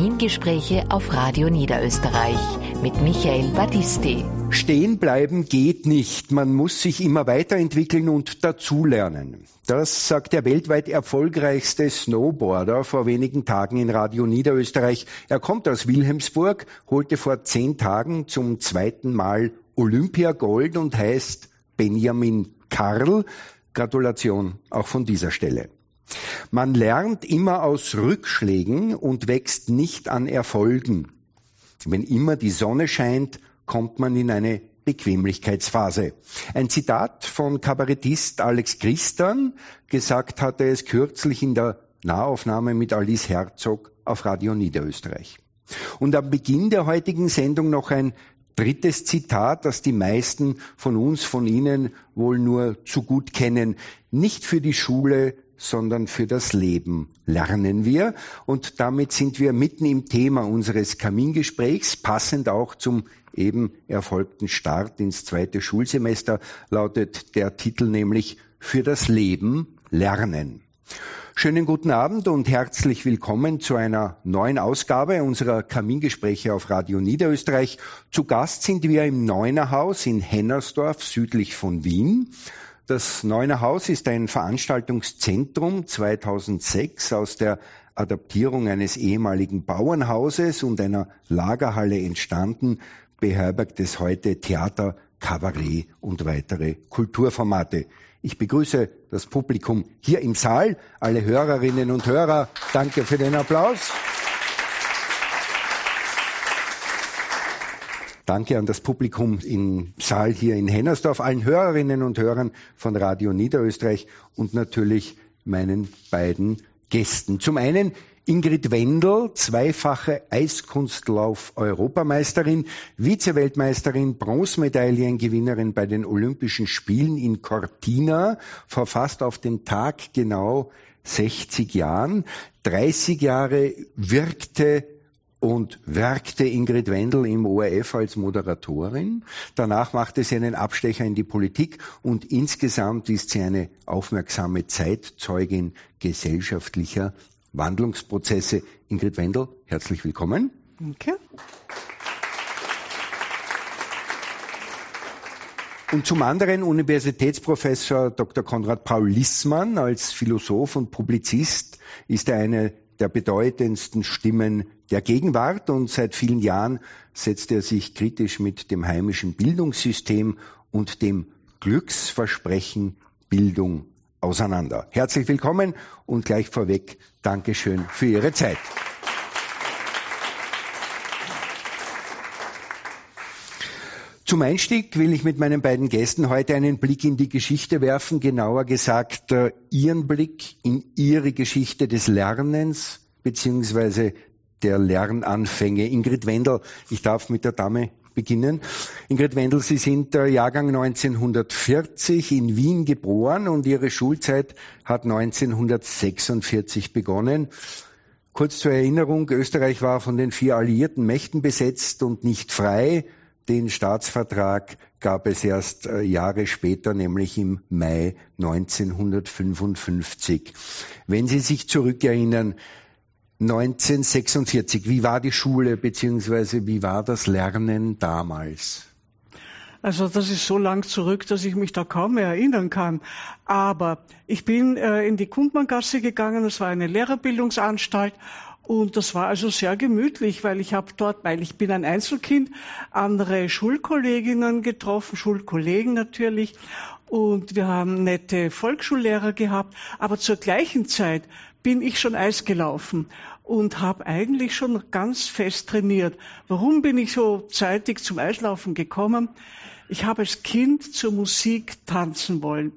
Kamingespräche auf Radio Niederösterreich mit Michael Battisti. Stehen bleiben geht nicht. Man muss sich immer weiterentwickeln und dazulernen. Das sagt der weltweit erfolgreichste Snowboarder vor wenigen Tagen in Radio Niederösterreich. Er kommt aus Wilhelmsburg, holte vor 10 Tagen zum 2. Mal Olympiagold und heißt Benjamin Karl. Gratulation auch von dieser Stelle. Man lernt immer aus Rückschlägen und wächst nicht an Erfolgen. Wenn immer die Sonne scheint, kommt man in eine Bequemlichkeitsphase. Ein Zitat von Kabarettist Alex Christan, gesagt hat er es kürzlich in der Nahaufnahme mit Alice Herzog auf Radio Niederösterreich. Und am Beginn der heutigen Sendung noch ein drittes Zitat, das die meisten von uns, von Ihnen wohl nur zu gut kennen. Nicht für die Schule, sondern für das Leben lernen wir. Und damit sind wir mitten im Thema unseres Kamingesprächs, passend auch zum eben erfolgten Start ins 2. Schulsemester, lautet der Titel nämlich Für das Leben lernen. Schönen guten Abend und herzlich willkommen zu einer neuen Ausgabe unserer Kamingespräche auf Radio Niederösterreich. Zu Gast sind wir im Neunerhaus in Hennersdorf, südlich von Wien. Das Neunerhaus ist ein Veranstaltungszentrum 2006 aus der Adaptierung eines ehemaligen Bauernhauses und einer Lagerhalle entstanden, beherbergt es heute Theater, Kabarett und weitere Kulturformate. Ich begrüße das Publikum hier im Saal, alle Hörerinnen und Hörer. Danke für den Applaus. Danke an das Publikum im Saal hier in Hennersdorf, allen Hörerinnen und Hörern von Radio Niederösterreich und natürlich meinen beiden Gästen. Zum einen Ingrid Wendel, zweifache Eiskunstlauf-Europameisterin, Vize-Weltmeisterin, Bronzemedaillengewinnerin bei den Olympischen Spielen in Cortina vor fast auf den Tag genau 60 Jahren. 30 Jahre wirkte Ingrid Wendel im ORF als Moderatorin. Danach machte sie einen Abstecher in die Politik und insgesamt ist sie eine aufmerksame Zeitzeugin gesellschaftlicher Wandlungsprozesse. Ingrid Wendel, herzlich willkommen. Danke. Und zum anderen Universitätsprofessor Dr. Konrad Paul Lissmann. Als Philosoph und Publizist ist er eine der bedeutendsten Stimmen der Gegenwart und seit vielen Jahren setzt er sich kritisch mit dem heimischen Bildungssystem und dem Glücksversprechen Bildung auseinander. Herzlich willkommen und gleich vorweg Dankeschön für Ihre Zeit. Zum Einstieg will ich mit meinen beiden Gästen heute einen Blick in die Geschichte werfen, genauer gesagt Ihren Blick in Ihre Geschichte des Lernens bzw. der Lernanfänge. Ingrid Wendel, ich darf mit der Dame beginnen. Ingrid Wendel, Sie sind Jahrgang 1940 in Wien geboren und Ihre Schulzeit hat 1946 begonnen. Kurz zur Erinnerung, Österreich war von den 4 alliierten Mächten besetzt und nicht frei. Den Staatsvertrag gab es erst Jahre später, nämlich im Mai 1955. Wenn Sie sich zurückerinnern, 1946, wie war die Schule bzw. wie war das Lernen damals? Also das ist so lang zurück, dass ich mich da kaum mehr erinnern kann. Aber ich bin in die Kundmanngasse gegangen, das war eine Lehrerbildungsanstalt. Und das war also sehr gemütlich, weil ich bin ein Einzelkind, andere Schulkolleginnen getroffen, Schulkollegen natürlich. Und wir haben nette Volksschullehrer gehabt. Aber zur gleichen Zeit bin ich schon Eis gelaufen und habe eigentlich schon ganz fest trainiert. Warum bin ich so zeitig zum Eislaufen gekommen? Ich habe als Kind zur Musik tanzen wollen.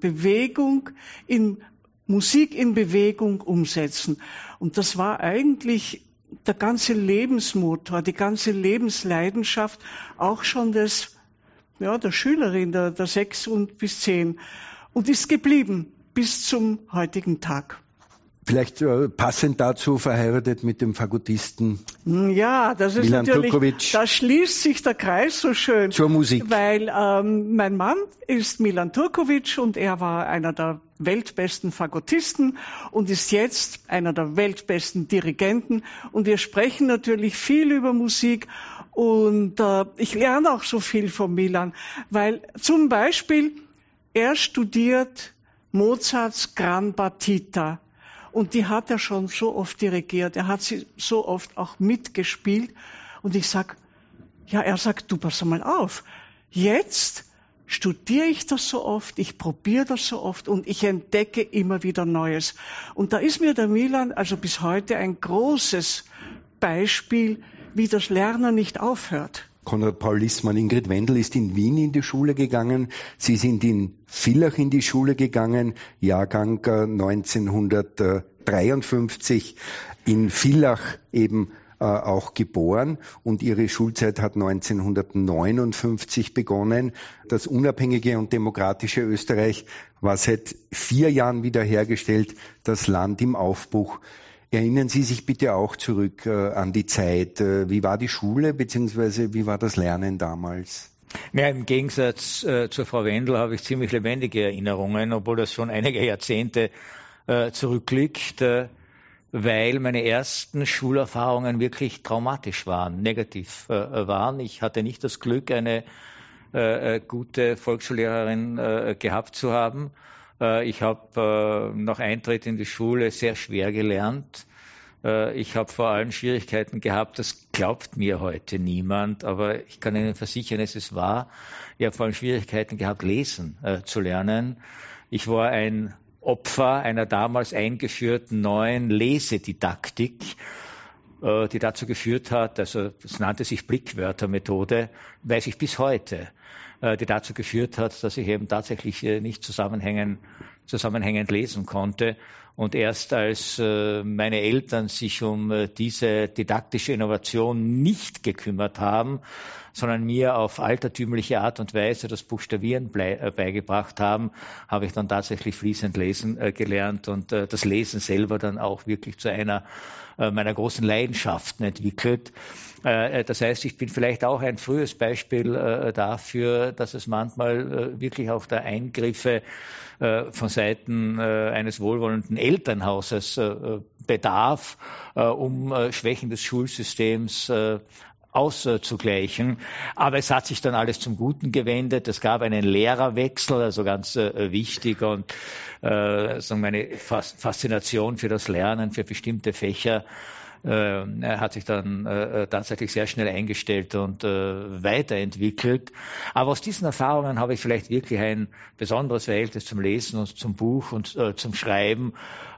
Musik in Bewegung umsetzen. Und das war eigentlich der ganze Lebensmotor, die ganze Lebensleidenschaft, auch schon der Schülerin, der 6 bis 10. Und ist geblieben bis zum heutigen Tag. Vielleicht passend dazu verheiratet mit dem Fagottisten Ja, das ist Milan natürlich, Turkovic. da schließt sich der Kreis so schön. Zur Musik. Weil mein Mann ist Milan Turkovic und er war einer der weltbesten Fagottisten und ist jetzt einer der weltbesten Dirigenten. Und wir sprechen natürlich viel über Musik und ich lerne auch so viel von Milan, weil zum Beispiel er studiert Mozarts Gran Partita. Und die hat er schon so oft dirigiert. Er hat sie so oft auch mitgespielt. Und ich sag, ja, er sagt, du pass mal auf. Jetzt studiere ich das so oft, ich probiere das so oft und ich entdecke immer wieder Neues. Und da ist mir der Milan also bis heute ein großes Beispiel, wie das Lernen nicht aufhört. Konrad Paul Lissmann, Ingrid Wendel ist in Wien in die Schule gegangen. Sie sind in Villach in die Schule gegangen, Jahrgang 1953, in Villach eben auch geboren und ihre Schulzeit hat 1959 begonnen. Das unabhängige und demokratische Österreich war seit 4 Jahren wiederhergestellt, das Land im Aufbruch. Erinnern Sie sich bitte auch zurück an die Zeit. Wie war die Schule bzw. wie war das Lernen damals? Ja, im Gegensatz zur Frau Wendel habe ich ziemlich lebendige Erinnerungen, obwohl das schon einige Jahrzehnte zurückliegt, weil meine ersten Schulerfahrungen wirklich traumatisch waren, negativ waren. Ich hatte nicht das Glück, eine gute Volksschullehrerin gehabt zu haben. Ich habe nach Eintritt in die Schule sehr schwer gelernt. Ich habe vor allem Schwierigkeiten gehabt, das glaubt mir heute niemand, aber ich kann Ihnen versichern, es ist wahr. Ich habe vor allem Schwierigkeiten gehabt, lesen zu lernen. Ich war ein Opfer einer damals eingeführten neuen Lesedidaktik, die dazu geführt hat, also das nannte sich Blickwörtermethode, weiß ich bis heute, die dazu geführt hat, dass ich eben tatsächlich nicht zusammenhängend lesen konnte. Und erst als meine Eltern sich um diese didaktische Innovation nicht gekümmert haben, sondern mir auf altertümliche Art und Weise das Buchstabieren beigebracht haben, habe ich dann tatsächlich fließend lesen gelernt und das Lesen selber dann auch wirklich zu einer meiner großen Leidenschaften entwickelt. Das heißt, ich bin vielleicht auch ein frühes Beispiel dafür, dass es manchmal wirklich auch der Eingriffe von Seiten eines wohlwollenden Elternhauses bedarf, um Schwächen des Schulsystems auszugleichen. Aber es hat sich dann alles zum Guten gewendet. Es gab einen Lehrerwechsel, also ganz wichtig, und meine Faszination für das Lernen, für bestimmte Fächer hat sich dann tatsächlich sehr schnell eingestellt und weiterentwickelt. Aber aus diesen Erfahrungen habe ich vielleicht wirklich ein besonderes Verhältnis zum Lesen und zum Buch und zum Schreiben.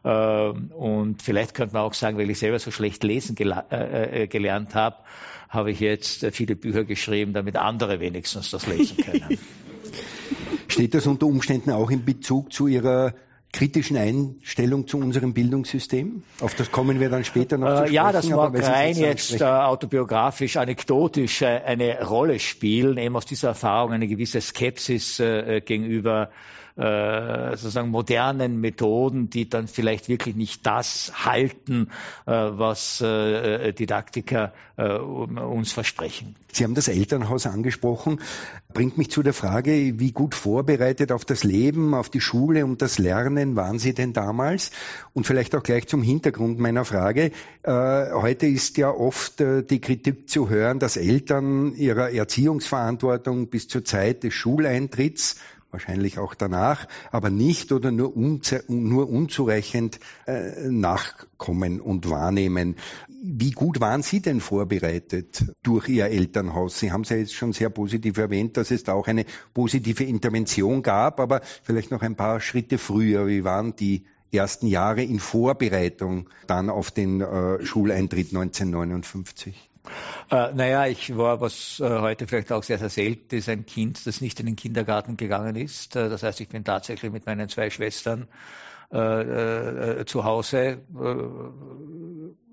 Und vielleicht könnte man auch sagen, weil ich selber so schlecht lesen gelernt habe, habe ich jetzt viele Bücher geschrieben, damit andere wenigstens das lesen können. Steht das unter Umständen auch in Bezug zu Ihrer kritischen Einstellung zu unserem Bildungssystem? Auf das kommen wir dann später noch zu sprechen. Ja, das mag rein jetzt autobiografisch, anekdotisch eine Rolle spielen, eben aus dieser Erfahrung eine gewisse Skepsis gegenüber sozusagen modernen Methoden, die dann vielleicht wirklich nicht das halten, was Didaktiker uns versprechen. Sie haben das Elternhaus angesprochen. Bringt mich zu der Frage, wie gut vorbereitet auf das Leben, auf die Schule und das Lernen waren Sie denn damals? Und vielleicht auch gleich zum Hintergrund meiner Frage. Heute ist ja oft die Kritik zu hören, dass Eltern ihrer Erziehungsverantwortung bis zur Zeit des Schuleintritts, wahrscheinlich auch danach, aber nicht oder nur unzureichend nachkommen und wahrnehmen. Wie gut waren Sie denn vorbereitet durch Ihr Elternhaus? Sie haben es ja jetzt schon sehr positiv erwähnt, dass es da auch eine positive Intervention gab, aber vielleicht noch ein paar Schritte früher. Wie waren die ersten Jahre in Vorbereitung dann auf den Schuleintritt 1959? Ich war, was heute vielleicht auch sehr, sehr selten ist, ein Kind, das nicht in den Kindergarten gegangen ist. Das heißt, ich bin tatsächlich mit meinen 2 Schwestern zu Hause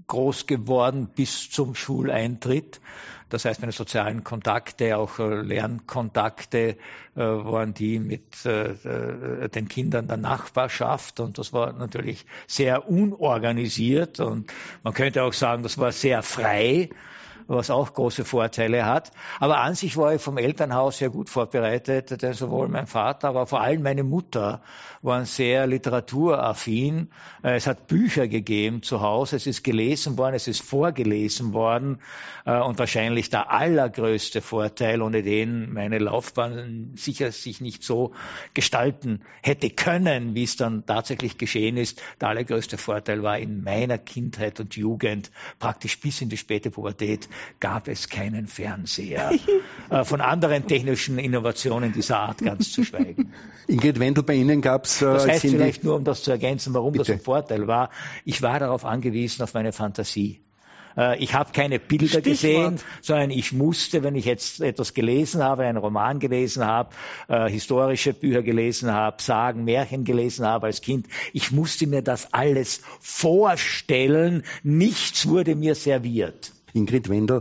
groß geworden bis zum Schuleintritt. Das heißt, meine sozialen Kontakte, auch Lernkontakte, waren die mit den Kindern der Nachbarschaft. Und das war natürlich sehr unorganisiert. Und man könnte auch sagen, das war sehr frei, was auch große Vorteile hat. Aber an sich war ich vom Elternhaus sehr gut vorbereitet, denn sowohl mein Vater, aber vor allem meine Mutter waren sehr literaturaffin. Es hat Bücher gegeben zu Hause, es ist gelesen worden, es ist vorgelesen worden und wahrscheinlich der allergrößte Vorteil, ohne den meine Laufbahn sicher sich nicht so gestalten hätte können, wie es dann tatsächlich geschehen ist. Der allergrößte Vorteil war in meiner Kindheit und Jugend, praktisch bis in die späte Pubertät, gab es keinen Fernseher. Von anderen technischen Innovationen dieser Art ganz zu schweigen. Ingrid Wendel, bei Ihnen gab es... Das heißt vielleicht nur, um das zu ergänzen, warum das ein Vorteil war. Ich war darauf angewiesen, auf meine Fantasie. Ich habe keine Bilder gesehen, sondern ich musste, wenn ich jetzt etwas gelesen habe, einen Roman gelesen habe, historische Bücher gelesen habe, Sagen, Märchen gelesen habe als Kind, ich musste mir das alles vorstellen. Nichts wurde mir serviert. Ingrid Wendel,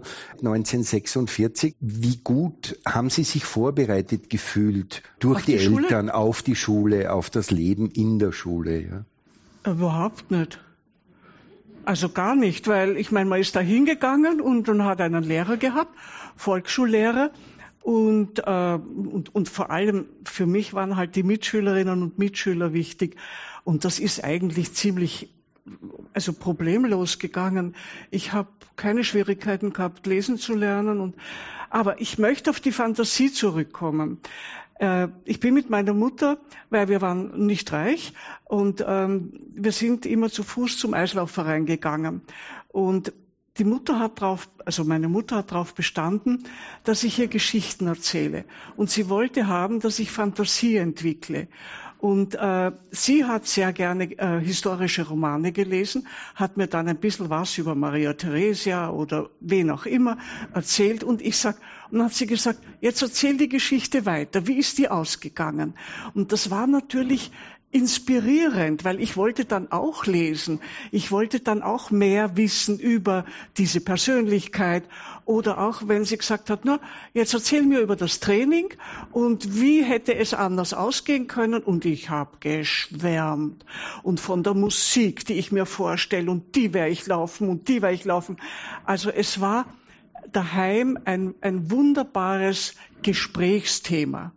1946. Wie gut haben Sie sich vorbereitet gefühlt durch die Eltern auf die Schule, auf das Leben in der Schule? Ja? Überhaupt nicht. Also gar nicht, weil ich meine, man ist da hingegangen und dann hat einen Lehrer gehabt, Volksschullehrer. Und vor allem für mich waren halt die Mitschülerinnen und Mitschüler wichtig. Und das ist eigentlich ziemlich problemlos gegangen. Ich habe keine Schwierigkeiten gehabt, lesen zu lernen. Aber ich möchte auf die Fantasie zurückkommen. Ich bin mit meiner Mutter, weil wir waren nicht reich, und wir sind immer zu Fuß zum Eislaufverein gegangen. Und meine Mutter hat darauf bestanden, dass ich ihr Geschichten erzähle. Und sie wollte haben, dass ich Fantasie entwickle. Und sie hat sehr gerne historische Romane gelesen, hat mir dann ein bisschen was über Maria Theresia oder wen auch immer erzählt. Und dann hat sie gesagt, jetzt erzähl die Geschichte weiter. Wie ist die ausgegangen? Und das war natürlich inspirierend, weil ich wollte dann auch lesen. Ich wollte dann auch mehr wissen über diese Persönlichkeit. Oder auch, wenn sie gesagt hat, na, jetzt erzähl mir über das Training und wie hätte es anders ausgehen können. Und ich habe geschwärmt. Und von der Musik, die ich mir vorstelle, und die werde ich laufen und die werde ich laufen. Also es war daheim ein wunderbares Gesprächsthema.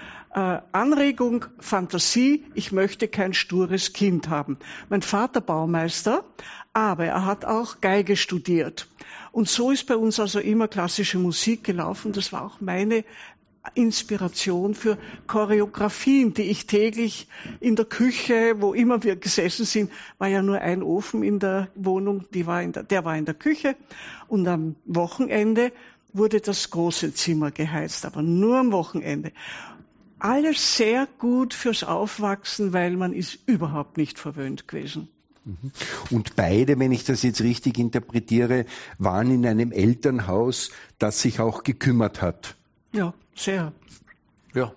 Anregung, Fantasie, ich möchte kein stures Kind haben. Mein Vater Baumeister, aber er hat auch Geige studiert. Und so ist bei uns also immer klassische Musik gelaufen. Das war auch meine Inspiration für Choreografien, die ich täglich in der Küche, wo immer wir gesessen sind, war ja nur ein Ofen in der Wohnung, der war in der Küche. Und am Wochenende wurde das große Zimmer geheizt, aber nur am Wochenende. Alles sehr gut fürs Aufwachsen, weil man ist überhaupt nicht verwöhnt gewesen. Und beide, wenn ich das jetzt richtig interpretiere, waren in einem Elternhaus, das sich auch gekümmert hat. Ja, sehr. Ja.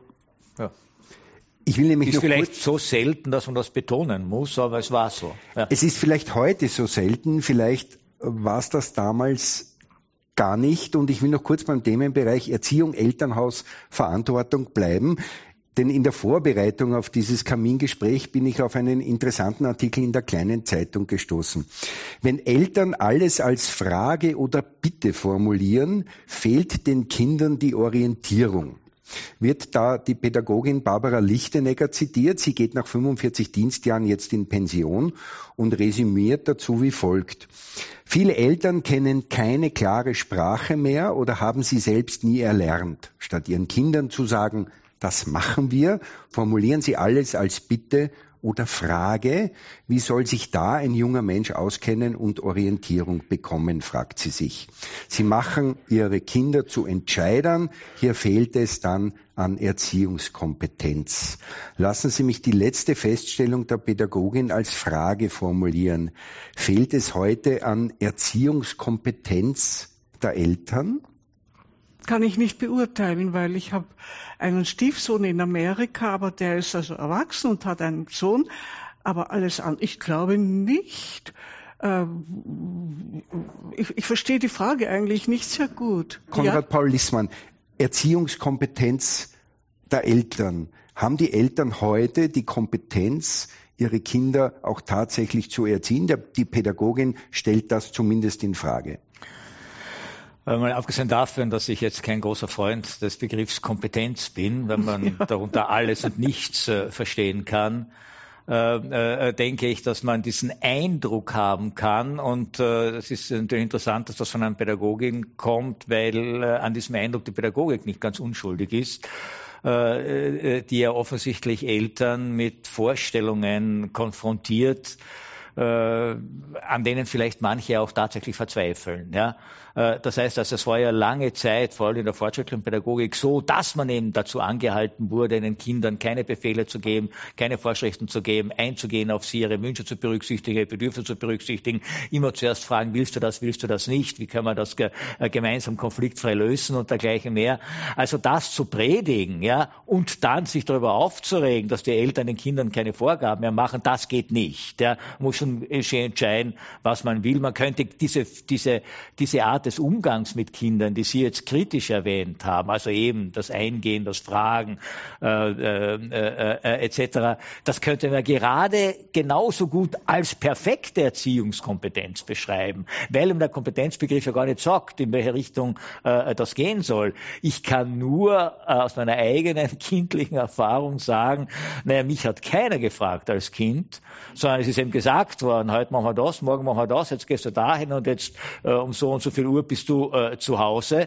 Ich will nämlich ist vielleicht so selten, dass man das betonen muss, aber es war so. Ja. Es ist vielleicht heute so selten, vielleicht war es das damals gar nicht. Und ich will noch kurz beim Themenbereich Erziehung, Elternhaus, Verantwortung bleiben. Denn in der Vorbereitung auf dieses Kamingespräch bin ich auf einen interessanten Artikel in der Kleinen Zeitung gestoßen. Wenn Eltern alles als Frage oder Bitte formulieren, fehlt den Kindern die Orientierung. Wird da die Pädagogin Barbara Lichtenegger zitiert. Sie geht nach 45 Dienstjahren jetzt in Pension und resümiert dazu wie folgt. Viele Eltern kennen keine klare Sprache mehr oder haben sie selbst nie erlernt. Statt ihren Kindern zu sagen, das machen wir, formulieren sie alles als Bitte oder Frage. Wie soll sich da ein junger Mensch auskennen und Orientierung bekommen, fragt sie sich. Sie machen ihre Kinder zu Entscheidern. Hier fehlt es dann an Erziehungskompetenz. Lassen Sie mich die letzte Feststellung der Pädagogin als Frage formulieren. Fehlt es heute an Erziehungskompetenz der Eltern? Kann ich nicht beurteilen, weil ich habe einen Stiefsohn in Amerika, aber der ist also erwachsen und hat einen Sohn. Aber alles andere, ich glaube nicht. Ich verstehe die Frage eigentlich nicht sehr gut. Konrad Paul Lissmann, Erziehungskompetenz der Eltern. Haben die Eltern heute die Kompetenz, ihre Kinder auch tatsächlich zu erziehen? Die Pädagogin stellt das zumindest in Frage. Mal abgesehen davon, dass ich jetzt kein großer Freund des Begriffs Kompetenz bin, wenn man darunter alles und nichts verstehen kann, denke ich, dass man diesen Eindruck haben kann. Und es ist natürlich interessant, dass das von einer Pädagogin kommt, weil an diesem Eindruck die Pädagogik nicht ganz unschuldig ist, die ja offensichtlich Eltern mit Vorstellungen konfrontiert, an denen vielleicht manche auch tatsächlich verzweifeln. Ja? Das heißt, also es war ja lange Zeit, vor allem in der fortschrittlichen Pädagogik, so, dass man eben dazu angehalten wurde, den Kindern keine Befehle zu geben, keine Vorschriften zu geben, einzugehen auf sie, ihre Wünsche zu berücksichtigen, ihre Bedürfnisse zu berücksichtigen, immer zuerst fragen, willst du das nicht, wie können wir das gemeinsam konfliktfrei lösen und dergleichen mehr. Also das zu predigen, ja, und dann sich darüber aufzuregen, dass die Eltern den Kindern keine Vorgaben mehr machen, das geht nicht. Ja. Man muss schon entscheiden, was man will. Man könnte diese Art des Umgangs mit Kindern, die Sie jetzt kritisch erwähnt haben, also eben das Eingehen, das Fragen etc., das könnte man gerade genauso gut als perfekte Erziehungskompetenz beschreiben, weil der Kompetenzbegriff ja gar nicht sagt, in welche Richtung das gehen soll. Ich kann nur aus meiner eigenen kindlichen Erfahrung sagen, naja, mich hat keiner gefragt als Kind, sondern es ist eben gesagt worden, heute machen wir das, morgen machen wir das, jetzt gehst du dahin und jetzt um so und so viel Uhr bist du zu Hause.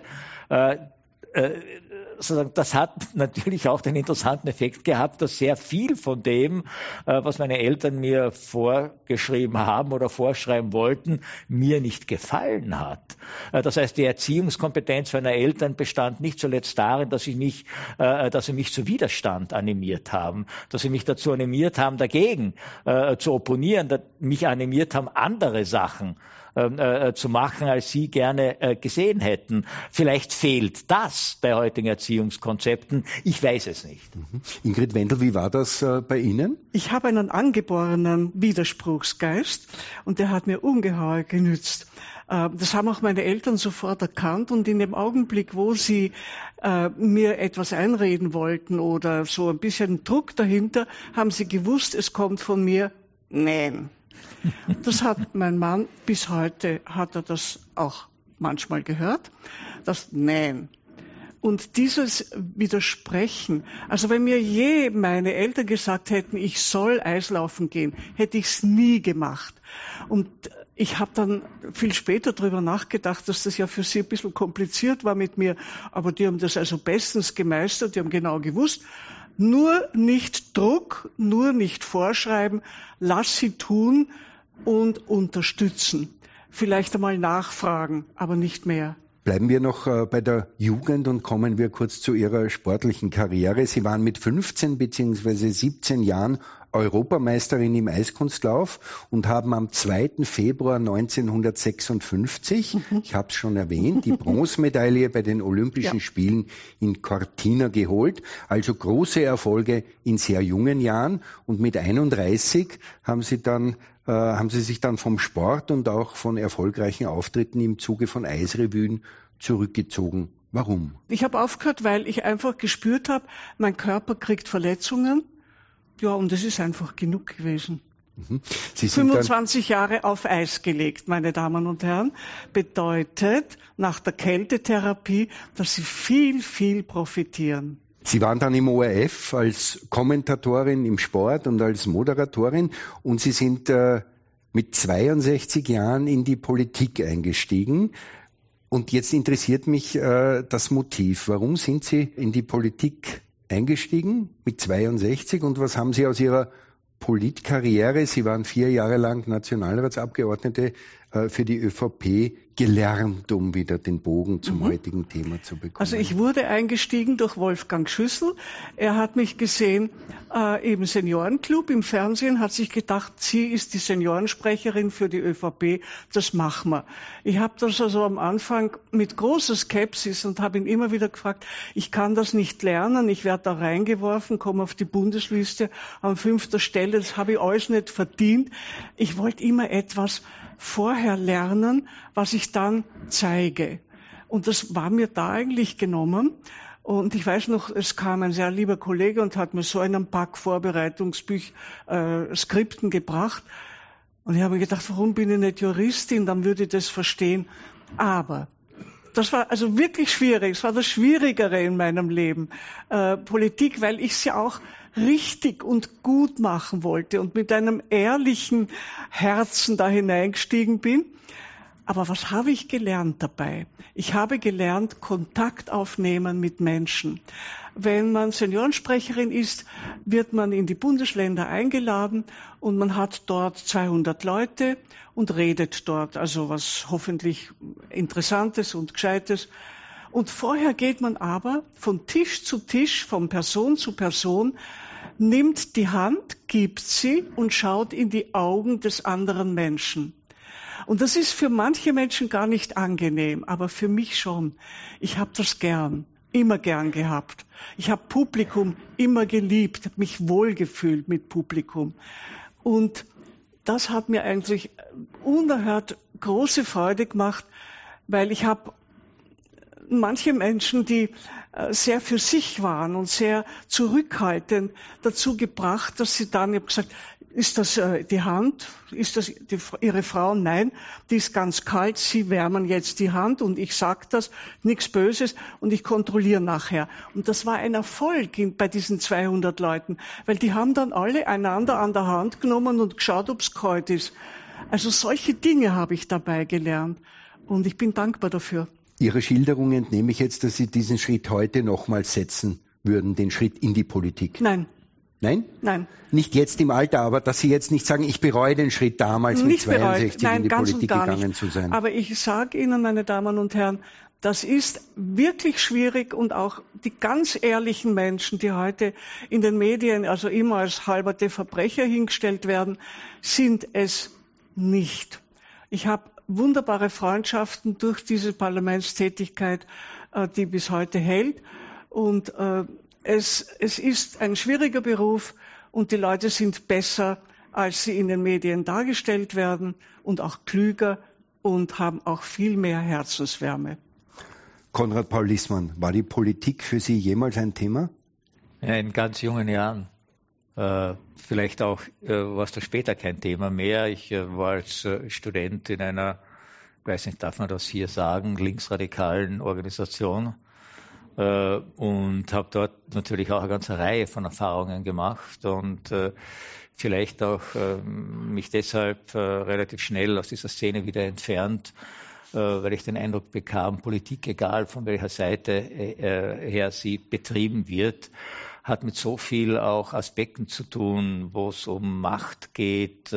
Das hat natürlich auch den interessanten Effekt gehabt, dass sehr viel von dem, was meine Eltern mir vorgeschrieben haben oder vorschreiben wollten, mir nicht gefallen hat. Das heißt, die Erziehungskompetenz meiner Eltern bestand nicht zuletzt darin, dass sie mich zu Widerstand animiert haben, dass sie mich dazu animiert haben, dagegen zu opponieren, mich animiert haben, andere Sachen zu machen, als sie gerne gesehen hätten. Vielleicht fehlt das bei heutigen Erziehungskonzepten. Ich weiß es nicht. Ingrid Wendel, wie war das bei Ihnen? Ich habe einen angeborenen Widerspruchsgeist und der hat mir ungeheuer genützt. Das haben auch meine Eltern sofort erkannt und in dem Augenblick, wo sie mir etwas einreden wollten oder so ein bisschen Druck dahinter, haben sie gewusst, es kommt von mir Nein. Das hat mein Mann, bis heute hat er das auch manchmal gehört, das Nein. Und dieses Widersprechen, also wenn mir je meine Eltern gesagt hätten, ich soll Eislaufen gehen, hätte ich es nie gemacht. Und ich habe dann viel später darüber nachgedacht, dass das ja für sie ein bisschen kompliziert war mit mir, aber die haben das also bestens gemeistert, die haben genau gewusst, nur nicht Druck, nur nicht vorschreiben, lass sie tun und unterstützen. Vielleicht einmal nachfragen, aber nicht mehr. Bleiben wir noch bei der Jugend und kommen wir kurz zu Ihrer sportlichen Karriere. Sie waren mit 15 bzw. 17 Jahren Europameisterin im Eiskunstlauf und haben am 2. Februar 1956, ich habe es schon erwähnt, die Bronzemedaille bei den Olympischen Spielen in Cortina geholt. Also große Erfolge in sehr jungen Jahren. Und mit 31 haben Sie sich dann vom Sport und auch von erfolgreichen Auftritten im Zuge von Eisrevuen zurückgezogen. Warum? Ich habe aufgehört, weil ich einfach gespürt habe, mein Körper kriegt Verletzungen. Ja, und das ist einfach genug gewesen. Sie sind 25 Jahre auf Eis gelegt, meine Damen und Herren, bedeutet nach der Kältetherapie, dass Sie viel, viel profitieren. Sie waren dann im ORF als Kommentatorin im Sport und als Moderatorin und Sie sind mit 62 Jahren in die Politik eingestiegen. Und jetzt interessiert mich das Motiv. Warum sind Sie in die Politik eingestiegen mit 62 und was haben Sie aus Ihrer Politkarriere, Sie waren 4 Jahre lang Nationalratsabgeordnete für die ÖVP, gelernt, um wieder den Bogen zum heutigen Thema zu bekommen? Also ich wurde eingestiegen durch Wolfgang Schüssel. Er hat mich gesehen im Seniorenclub im Fernsehen, hat sich gedacht, sie ist die Seniorensprecherin für die ÖVP, das machen wir. Ich habe das also am Anfang mit großer Skepsis und habe ihn immer wieder gefragt, ich kann das nicht lernen, ich werde da reingeworfen, komme auf die Bundesliste an 5. Stelle, das habe ich alles nicht verdient. Ich wollte immer etwas vorher lernen, was ich dann zeige. Und das war mir da eigentlich genommen. Und ich weiß noch, es kam ein sehr lieber Kollege und hat mir so einen Pack Skripten gebracht. Und ich habe mir gedacht, warum bin ich nicht Juristin? Dann würde ich das verstehen. Aber das war also wirklich schwierig. Es war das Schwierigere in meinem Leben, Politik, weil ich sie auch richtig und gut machen wollte und mit einem ehrlichen Herzen da hineingestiegen bin. Aber was habe ich gelernt dabei? Ich habe gelernt, Kontakt aufnehmen mit Menschen. Wenn man Seniorensprecherin ist, wird man in die Bundesländer eingeladen und man hat dort 200 Leute und redet dort, also was hoffentlich Interessantes und Gescheites. Und vorher geht man aber von Tisch zu Tisch, von Person zu Person, nimmt die Hand, gibt sie und schaut in die Augen des anderen Menschen. Und das ist für manche Menschen gar nicht angenehm, aber für mich schon. Ich habe das immer gern gehabt. Ich habe Publikum immer geliebt, mich wohlgefühlt mit Publikum. Und das hat mir eigentlich unerhört große Freude gemacht, weil ich habe manche Menschen, die sehr für sich waren und sehr zurückhaltend, dazu gebracht, dass sie dann, ich habe gesagt, ist das die Hand? Ist das Ihre Frau? Nein, die ist ganz kalt. Sie wärmen jetzt die Hand und ich sage das, nichts Böses und ich kontrolliere nachher. Und das war ein Erfolg bei diesen 200 Leuten, weil die haben dann alle einander an der Hand genommen und geschaut, ob es kalt ist. Also solche Dinge habe ich dabei gelernt und ich bin dankbar dafür. Ihrer Schilderung entnehme ich jetzt, dass Sie diesen Schritt heute nochmals setzen würden, den Schritt in die Politik. Nein. Nein? Nein. Nicht jetzt im Alter, aber dass Sie jetzt nicht sagen, ich bereue den Schritt damals mit 62 in die Politik gegangen zu sein. Aber ich sage Ihnen, meine Damen und Herren, das ist wirklich schwierig und auch die ganz ehrlichen Menschen, die heute in den Medien also immer als halberte Verbrecher hingestellt werden, sind es nicht. Ich habe wunderbare Freundschaften durch diese Parlamentstätigkeit, die bis heute hält. Und es ist ein schwieriger Beruf und die Leute sind besser, als sie in den Medien dargestellt werden und auch klüger und haben auch viel mehr Herzenswärme. Konrad Paul Liessmann, war die Politik für Sie jemals ein Thema? Ja, in ganz jungen Jahren. Vielleicht auch war es da später kein Thema mehr. Ich war als Student in einer, ich weiß nicht, darf man das hier sagen, linksradikalen Organisation und habe dort natürlich auch eine ganze Reihe von Erfahrungen gemacht und vielleicht auch mich deshalb relativ schnell aus dieser Szene wieder entfernt, weil ich den Eindruck bekam, Politik, egal von welcher Seite her sie betrieben wird, hat mit so viel auch Aspekten zu tun, wo es um Macht geht,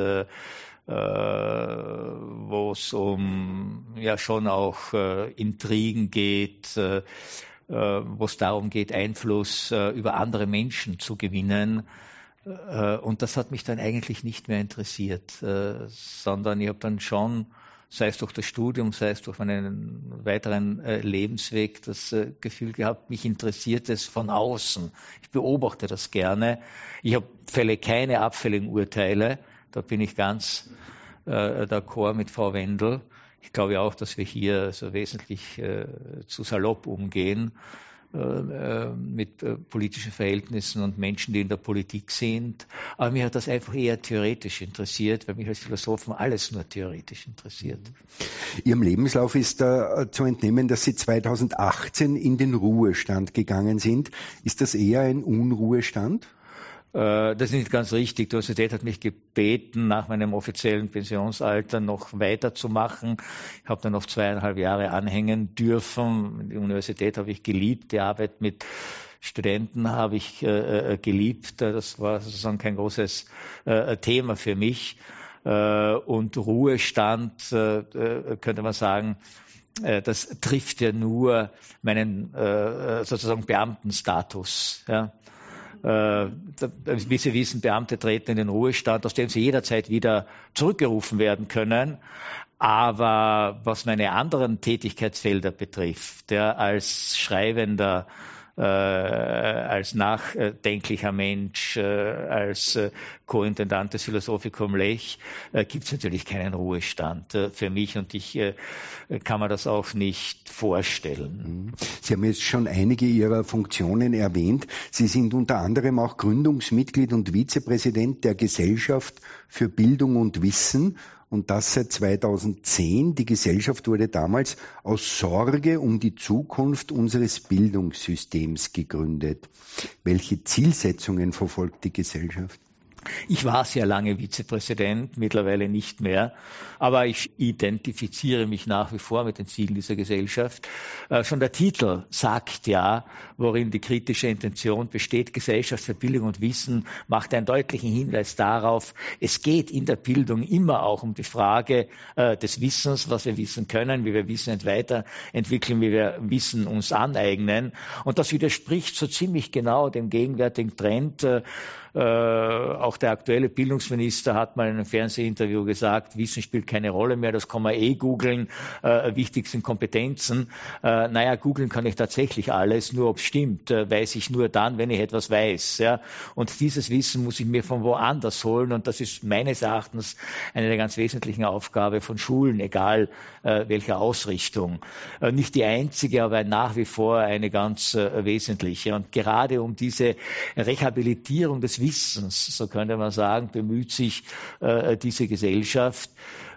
wo es um ja schon auch Intrigen geht, wo es darum geht, Einfluss über andere Menschen zu gewinnen. Und das hat mich dann eigentlich nicht mehr interessiert, sondern ich habe dann schon, sei es durch das Studium, sei es durch meinen weiteren Lebensweg, das Gefühl gehabt, mich interessiert es von außen. Ich beobachte das gerne. Ich fälle keine abfälligen Urteile. Da bin ich ganz d'accord mit Frau Wendel. Ich glaube auch, dass wir hier so wesentlich zu salopp umgehen mit politischen Verhältnissen und Menschen, die in der Politik sind. Aber mir hat das einfach eher theoretisch interessiert, weil mich als Philosophen alles nur theoretisch interessiert. Ihrem Lebenslauf ist zu entnehmen, dass Sie 2018 in den Ruhestand gegangen sind. Ist das eher ein Unruhestand? Das ist nicht ganz richtig. Die Universität hat mich gebeten, nach meinem offiziellen Pensionsalter noch weiterzumachen. Ich habe dann noch 2,5 Jahre anhängen dürfen. Die Universität habe ich geliebt. Die Arbeit mit Studenten habe ich geliebt. Das war sozusagen kein großes Thema für mich. Und Ruhestand, könnte man sagen, das trifft ja nur meinen sozusagen Beamtenstatus. Ja. Wie Sie wissen, Beamte treten in den Ruhestand, aus dem sie jederzeit wieder zurückgerufen werden können. Aber was meine anderen Tätigkeitsfelder betrifft, als Schreibender, als nachdenklicher Mensch, als Co-Intendant des Philosophikum Lech, gibt es natürlich keinen Ruhestand für mich und ich kann mir das auch nicht vorstellen. Sie haben jetzt schon einige Ihrer Funktionen erwähnt. Sie sind unter anderem auch Gründungsmitglied und Vizepräsident der Gesellschaft für Bildung und Wissen und das seit 2010. Die Gesellschaft wurde damals aus Sorge um die Zukunft unseres Bildungssystems gegründet. Welche Zielsetzungen verfolgt die Gesellschaft? Ich war sehr lange Vizepräsident, mittlerweile nicht mehr, aber ich identifiziere mich nach wie vor mit den Zielen dieser Gesellschaft. Schon der Titel sagt ja, worin die kritische Intention besteht. Gesellschaft für Bildung und Wissen macht einen deutlichen Hinweis darauf, es geht in der Bildung immer auch um die Frage des Wissens, was wir wissen können, wie wir Wissen weiterentwickeln, wie wir Wissen uns aneignen. Und das widerspricht so ziemlich genau dem gegenwärtigen Trend. Auch der aktuelle Bildungsminister hat mal in einem Fernsehinterview gesagt, Wissen spielt keine Rolle mehr, das kann man googeln, wichtig sind Kompetenzen. Googeln kann ich tatsächlich alles, nur ob es stimmt, weiß ich nur dann, wenn ich etwas weiß. Ja? Und dieses Wissen muss ich mir von woanders holen und das ist meines Erachtens eine der ganz wesentlichen Aufgaben von Schulen, egal welcher Ausrichtung. Nicht die einzige, aber nach wie vor eine ganz wesentliche. Und gerade um diese Rehabilitierung des Wissens, so könnte man sagen, bemüht sich diese Gesellschaft,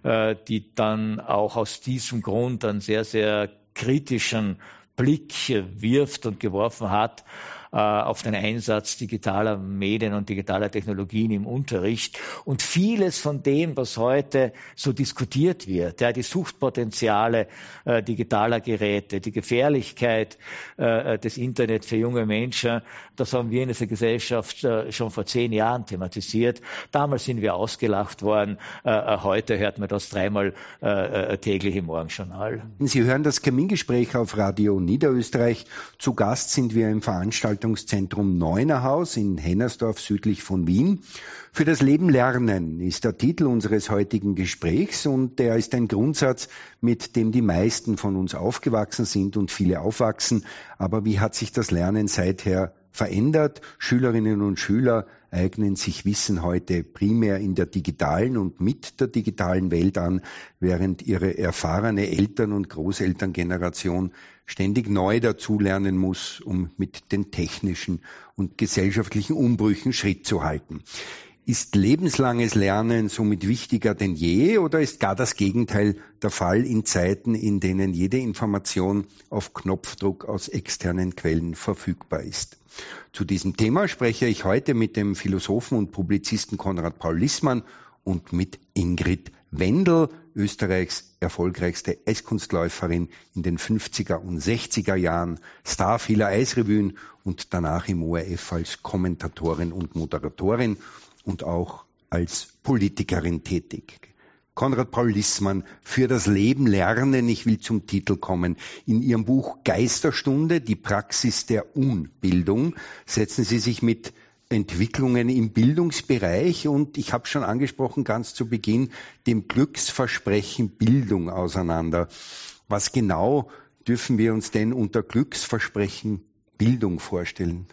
die dann auch aus diesem Grund einen sehr, sehr kritischen Blick wirft und geworfen hat auf den Einsatz digitaler Medien und digitaler Technologien im Unterricht. Und vieles von dem, was heute so diskutiert wird, ja, die Suchtpotenziale digitaler Geräte, die Gefährlichkeit des Internet für junge Menschen, das haben wir in dieser Gesellschaft schon vor 10 Jahren thematisiert. Damals sind wir ausgelacht worden. Heute hört man das 3-mal täglich im Morgenjournal. Sie hören das Kamingespräch auf Radio Niederösterreich. Zu Gast sind wir im Veranstaltungszentrum Neunerhaus in Hennersdorf südlich von Wien. Für das Leben lernen ist der Titel unseres heutigen Gesprächs und der ist ein Grundsatz, mit dem die meisten von uns aufgewachsen sind und viele aufwachsen. Aber wie hat sich das Lernen seither verändert? Schülerinnen und Schüler eignen sich Wissen heute primär in der digitalen und mit der digitalen Welt an, während ihre erfahrene Eltern- und Großelterngeneration ständig neu dazulernen muss, um mit den technischen und gesellschaftlichen Umbrüchen Schritt zu halten. Ist lebenslanges Lernen somit wichtiger denn je oder ist gar das Gegenteil der Fall in Zeiten, in denen jede Information auf Knopfdruck aus externen Quellen verfügbar ist? Zu diesem Thema spreche ich heute mit dem Philosophen und Publizisten Konrad Paul Lissmann und mit Ingrid Wendel, Österreichs erfolgreichste Eiskunstläuferin in den 50er und 60er Jahren, Star vieler Eisrevuen und danach im ORF als Kommentatorin und Moderatorin und auch als Politikerin tätig. Konrad Paul Lissmann, für das Leben lernen, ich will zum Titel kommen. In Ihrem Buch Geisterstunde, die Praxis der Unbildung, setzen Sie sich mit Entwicklungen im Bildungsbereich und ich habe schon angesprochen, ganz zu Beginn, dem Glücksversprechen Bildung auseinander. Was genau dürfen wir uns denn unter Glücksversprechen Bildung vorstellen?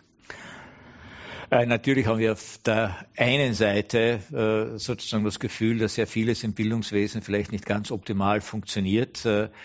Natürlich haben wir auf der einen Seite sozusagen das Gefühl, dass sehr vieles im Bildungswesen vielleicht nicht ganz optimal funktioniert.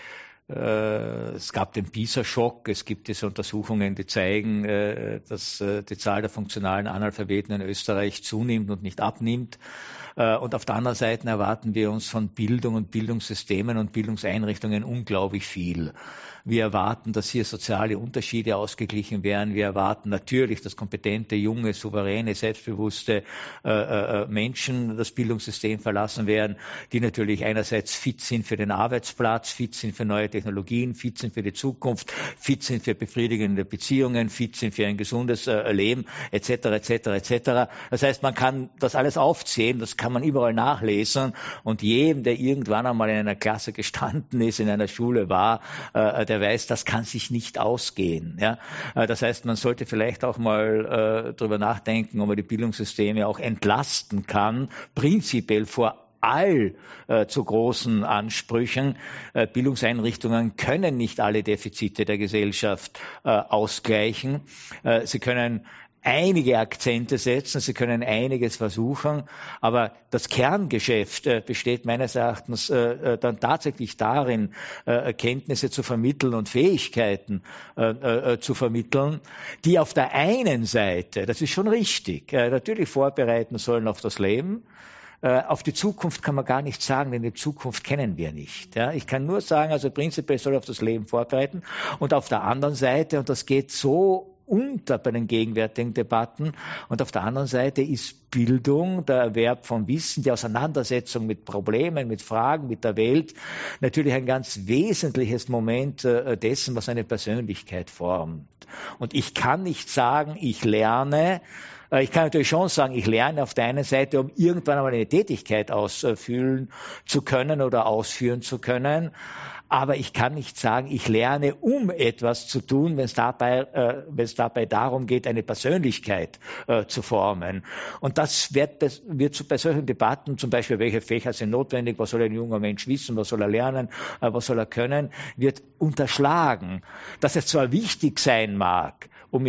Es gab den PISA-Schock, es gibt diese Untersuchungen, die zeigen, dass die Zahl der funktionalen Analphabeten in Österreich zunimmt und nicht abnimmt. Und auf der anderen Seite erwarten wir uns von Bildung und Bildungssystemen und Bildungseinrichtungen unglaublich viel. Wir erwarten, dass hier soziale Unterschiede ausgeglichen werden. Wir erwarten natürlich, dass kompetente, junge, souveräne, selbstbewusste Menschen das Bildungssystem verlassen werden, die natürlich einerseits fit sind für den Arbeitsplatz, fit sind für neue Technologien, fit sind für die Zukunft, fit sind für befriedigende Beziehungen, fit sind für ein gesundes Leben, etc., etc., etc. Das heißt, man kann das alles aufzählen, das kann man überall nachlesen und jedem, der irgendwann einmal in einer Klasse gestanden ist, in einer Schule war, der weiß, das kann sich nicht ausgehen. Ja? Das heißt, man sollte vielleicht auch mal darüber nachdenken, ob man die Bildungssysteme auch entlasten kann, prinzipiell vor allzu großen Ansprüchen. Bildungseinrichtungen können nicht alle Defizite der Gesellschaft ausgleichen. Sie können einige Akzente setzen, sie können einiges versuchen, aber das Kerngeschäft besteht meines Erachtens dann tatsächlich darin, Kenntnisse zu vermitteln und Fähigkeiten zu vermitteln, die auf der einen Seite, das ist schon richtig, natürlich vorbereiten sollen auf das Leben. Auf die Zukunft kann man gar nicht sagen, denn die Zukunft kennen wir nicht. Ja, ich kann nur sagen, also prinzipiell soll auf das Leben vorbereiten. Und auf der anderen Seite, und das geht so unter bei den gegenwärtigen Debatten, und auf der anderen Seite ist Bildung, der Erwerb von Wissen, die Auseinandersetzung mit Problemen, mit Fragen, mit der Welt, natürlich ein ganz wesentliches Moment dessen, was eine Persönlichkeit formt. Und ich kann nicht sagen, ich lerne. Ich kann natürlich schon sagen, ich lerne auf der einen Seite, um irgendwann einmal eine Tätigkeit ausfüllen zu können oder ausführen zu können. Aber ich kann nicht sagen, ich lerne, um etwas zu tun, wenn es dabei darum geht, eine Persönlichkeit zu formen. Und das wird bei solchen Debatten, zum Beispiel, welche Fächer sind notwendig, was soll ein junger Mensch wissen, was soll er lernen, was soll er können, wird unterschlagen. Dass es zwar wichtig sein mag, um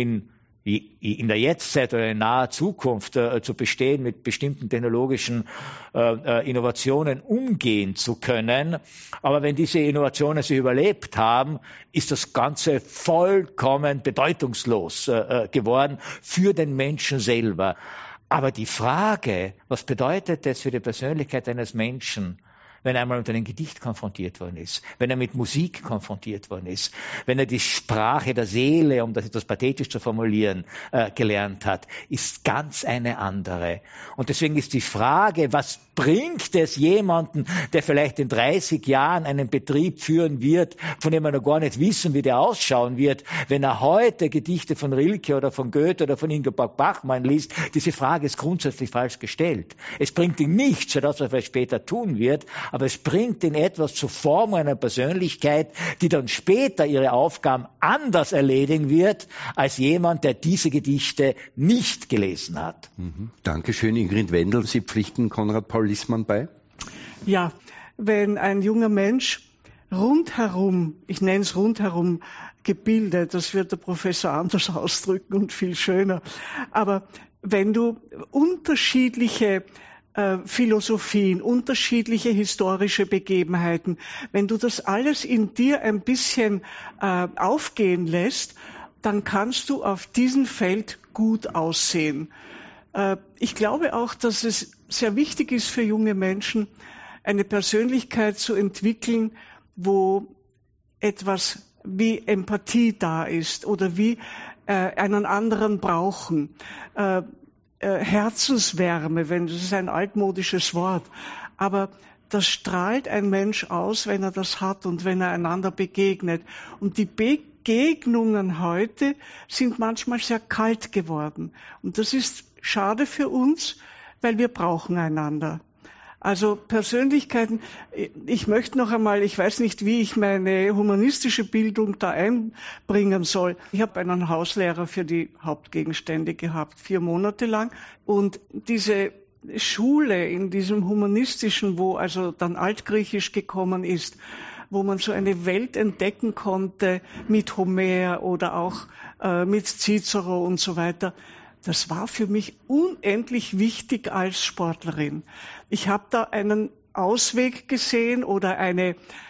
in der Jetztzeit oder in naher Zukunft zu bestehen, mit bestimmten technologischen Innovationen umgehen zu können. Aber wenn diese Innovationen sie überlebt haben, ist das Ganze vollkommen bedeutungslos geworden für den Menschen selber. Aber die Frage, was bedeutet das für die Persönlichkeit eines Menschen, wenn er einmal mit einem Gedicht konfrontiert worden ist, wenn er mit Musik konfrontiert worden ist, wenn er die Sprache der Seele, um das etwas pathetisch zu formulieren, gelernt hat, ist ganz eine andere. Und deswegen ist die Frage, was bringt es jemanden, der vielleicht in 30 Jahren einen Betrieb führen wird, von dem wir noch gar nicht wissen, wie der ausschauen wird, wenn er heute Gedichte von Rilke oder von Goethe oder von Ingeborg Bachmann liest? Diese Frage ist grundsätzlich falsch gestellt. Es bringt ihm nichts, für das, was er vielleicht später tun wird, aber es bringt ihn etwas zur Formung einer Persönlichkeit, die dann später ihre Aufgaben anders erledigen wird, als jemand, der diese Gedichte nicht gelesen hat. Dankeschön, Ingrid Wendel. Sie pflichten Konrad Paul Lissmann bei? Ja, wenn ein junger Mensch rundherum, ich nenne es rundherum, gebildet, das wird der Professor anders ausdrücken und viel schöner, aber wenn du unterschiedliche Philosophien, unterschiedliche historische Begebenheiten, wenn du das alles in dir ein bisschen aufgehen lässt, dann kannst du auf diesem Feld gut aussehen. Ich glaube auch, dass es sehr wichtig ist für junge Menschen, eine Persönlichkeit zu entwickeln, wo etwas wie Empathie da ist oder wie einen anderen brauchen. Herzenswärme, das ist ein altmodisches Wort, aber das strahlt ein Mensch aus, wenn er das hat und wenn er einander begegnet. Und die Begegnungen heute sind manchmal sehr kalt geworden. Und das ist schade für uns, weil wir brauchen einander. Also Persönlichkeiten, ich möchte noch einmal, ich weiß nicht, wie ich meine humanistische Bildung da einbringen soll. Ich habe einen Hauslehrer für die Hauptgegenstände gehabt, 4 Monate lang. Und diese Schule in diesem humanistischen, wo also dann Altgriechisch gekommen ist, wo man so eine Welt entdecken konnte mit Homer oder auch mit Cicero und so weiter, das war für mich unendlich wichtig als Sportlerin. Ich habe da einen Ausweg gesehen oder eine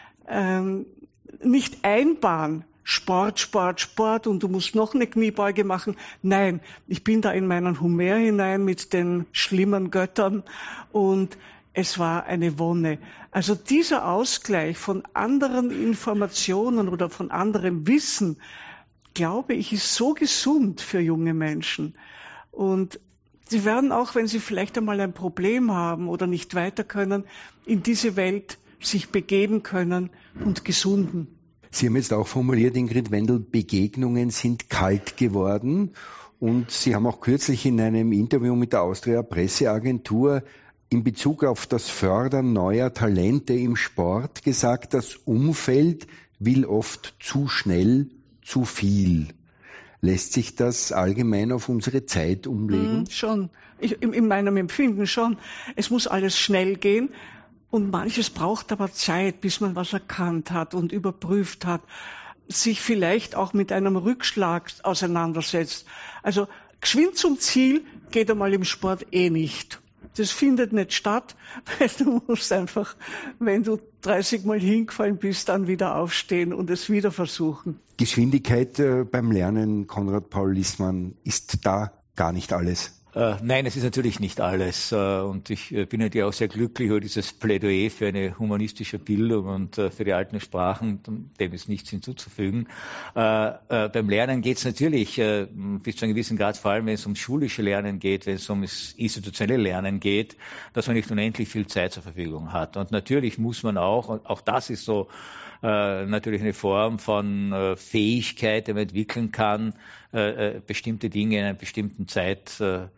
nicht Einbahn, Sport und du musst noch eine Kniebeuge machen. Nein, ich bin da in meinen Homer hinein mit den schlimmen Göttern und es war eine Wonne. Also dieser Ausgleich von anderen Informationen oder von anderem Wissen, glaube ich, ist so gesund für junge Menschen. Und sie werden auch, wenn sie vielleicht einmal ein Problem haben oder nicht weiter können, in diese Welt sich begeben können und gesunden. Sie haben jetzt auch formuliert, Ingrid Wendel, Begegnungen sind kalt geworden. Und Sie haben auch kürzlich in einem Interview mit der Austria Presseagentur in Bezug auf das Fördern neuer Talente im Sport gesagt, das Umfeld will oft zu schnell zu viel. Lässt sich das allgemein auf unsere Zeit umlegen? Schon. In meinem Empfinden schon. Es muss alles schnell gehen. Und manches braucht aber Zeit, bis man was erkannt hat und überprüft hat, sich vielleicht auch mit einem Rückschlag auseinandersetzt. Also geschwind zum Ziel geht einmal im Sport nicht. Das findet nicht statt, weil du musst einfach, wenn du 30 Mal hingefallen bist, dann wieder aufstehen und es wieder versuchen. Geschwindigkeit beim Lernen, Konrad Paul Liessmann, ist da gar nicht alles? Nein, es ist natürlich nicht alles. Und ich bin natürlich auch sehr glücklich über dieses Plädoyer für eine humanistische Bildung und für die alten Sprachen, dem ist nichts hinzuzufügen. Beim Lernen geht es natürlich bis zu einem gewissen Grad, vor allem wenn es ums schulische Lernen geht, wenn es ums institutionelle Lernen geht, dass man nicht unendlich viel Zeit zur Verfügung hat. Und natürlich muss man auch, und auch das ist so, natürlich eine Form von Fähigkeit, die man entwickeln kann, bestimmte Dinge in einem bestimmten Zeitraum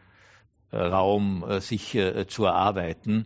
sich zu erarbeiten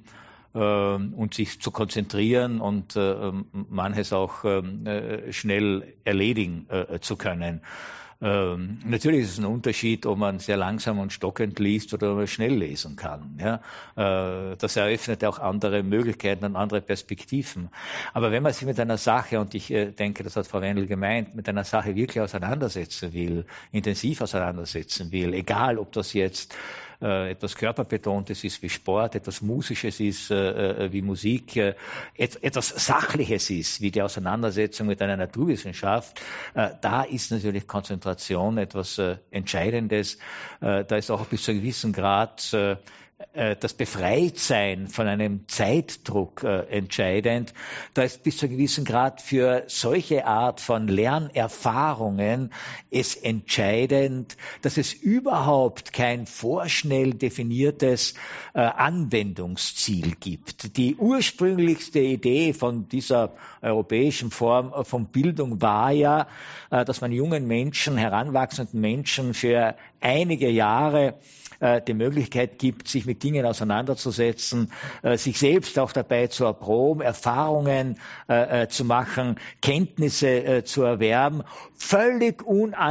und sich zu konzentrieren und manches auch schnell erledigen zu können. Natürlich ist es ein Unterschied, ob man sehr langsam und stockend liest oder ob man schnell lesen kann. Ja? Das eröffnet auch andere Möglichkeiten und andere Perspektiven. Aber wenn man sich mit einer Sache, und ich denke, das hat Frau Wendel gemeint, mit einer Sache wirklich auseinandersetzen will, intensiv auseinandersetzen will, egal ob das jetzt etwas Körperbetontes ist wie Sport, etwas Musisches ist wie Musik, etwas Sachliches ist wie die Auseinandersetzung mit einer Naturwissenschaft, da ist natürlich Konzentration etwas Entscheidendes. Da ist auch bis zu einem gewissen Grad das Befreitsein von einem Zeitdruck entscheidend. Da ist bis zu einem gewissen Grad für solche Art von Lernerfahrungen es entscheidend, dass es überhaupt kein vorschnell definiertes Anwendungsziel gibt. Die ursprünglichste Idee von dieser europäischen Form von Bildung war ja, dass man jungen Menschen, heranwachsenden Menschen für einige Jahre die Möglichkeit gibt, sich mit Dingen auseinanderzusetzen, sich selbst auch dabei zu erproben, Erfahrungen zu machen, Kenntnisse zu erwerben, völlig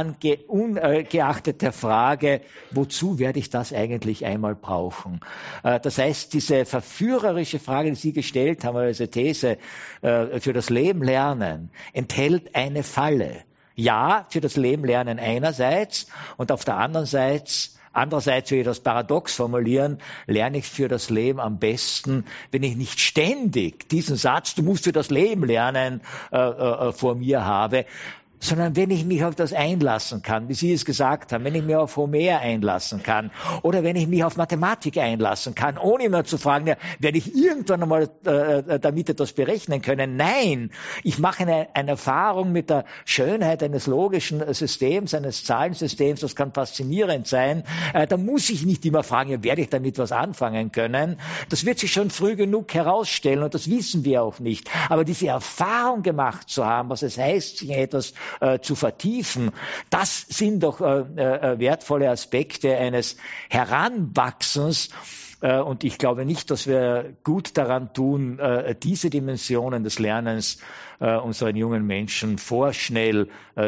ungeachtet der Frage, wozu werde ich das eigentlich einmal brauchen? Das heißt, diese verführerische Frage, die Sie gestellt haben, diese These für das Leben lernen, enthält eine Falle. Ja, für das Leben lernen einerseits und auf der anderen Seite andererseits, will ich das paradox formulieren, lerne ich für das Leben am besten, wenn ich nicht ständig diesen Satz, du musst für das Leben lernen, vor mir habe, sondern wenn ich mich auf das einlassen kann, wie Sie es gesagt haben, wenn ich mich auf Homer einlassen kann oder wenn ich mich auf Mathematik einlassen kann, ohne immer zu fragen, ja, werde ich irgendwann einmal damit etwas berechnen können? Nein, ich mache eine Erfahrung mit der Schönheit eines logischen Systems, eines Zahlensystems, das kann faszinierend sein. Da muss ich nicht immer fragen, ja, werde ich damit was anfangen können? Das wird sich schon früh genug herausstellen und das wissen wir auch nicht. Aber diese Erfahrung gemacht zu haben, was es heißt, sich in etwas zu vertiefen, das sind doch wertvolle Aspekte eines Heranwachsens. Und ich glaube nicht, dass wir gut daran tun, diese Dimensionen des Lernens unseren jungen Menschen vorschnell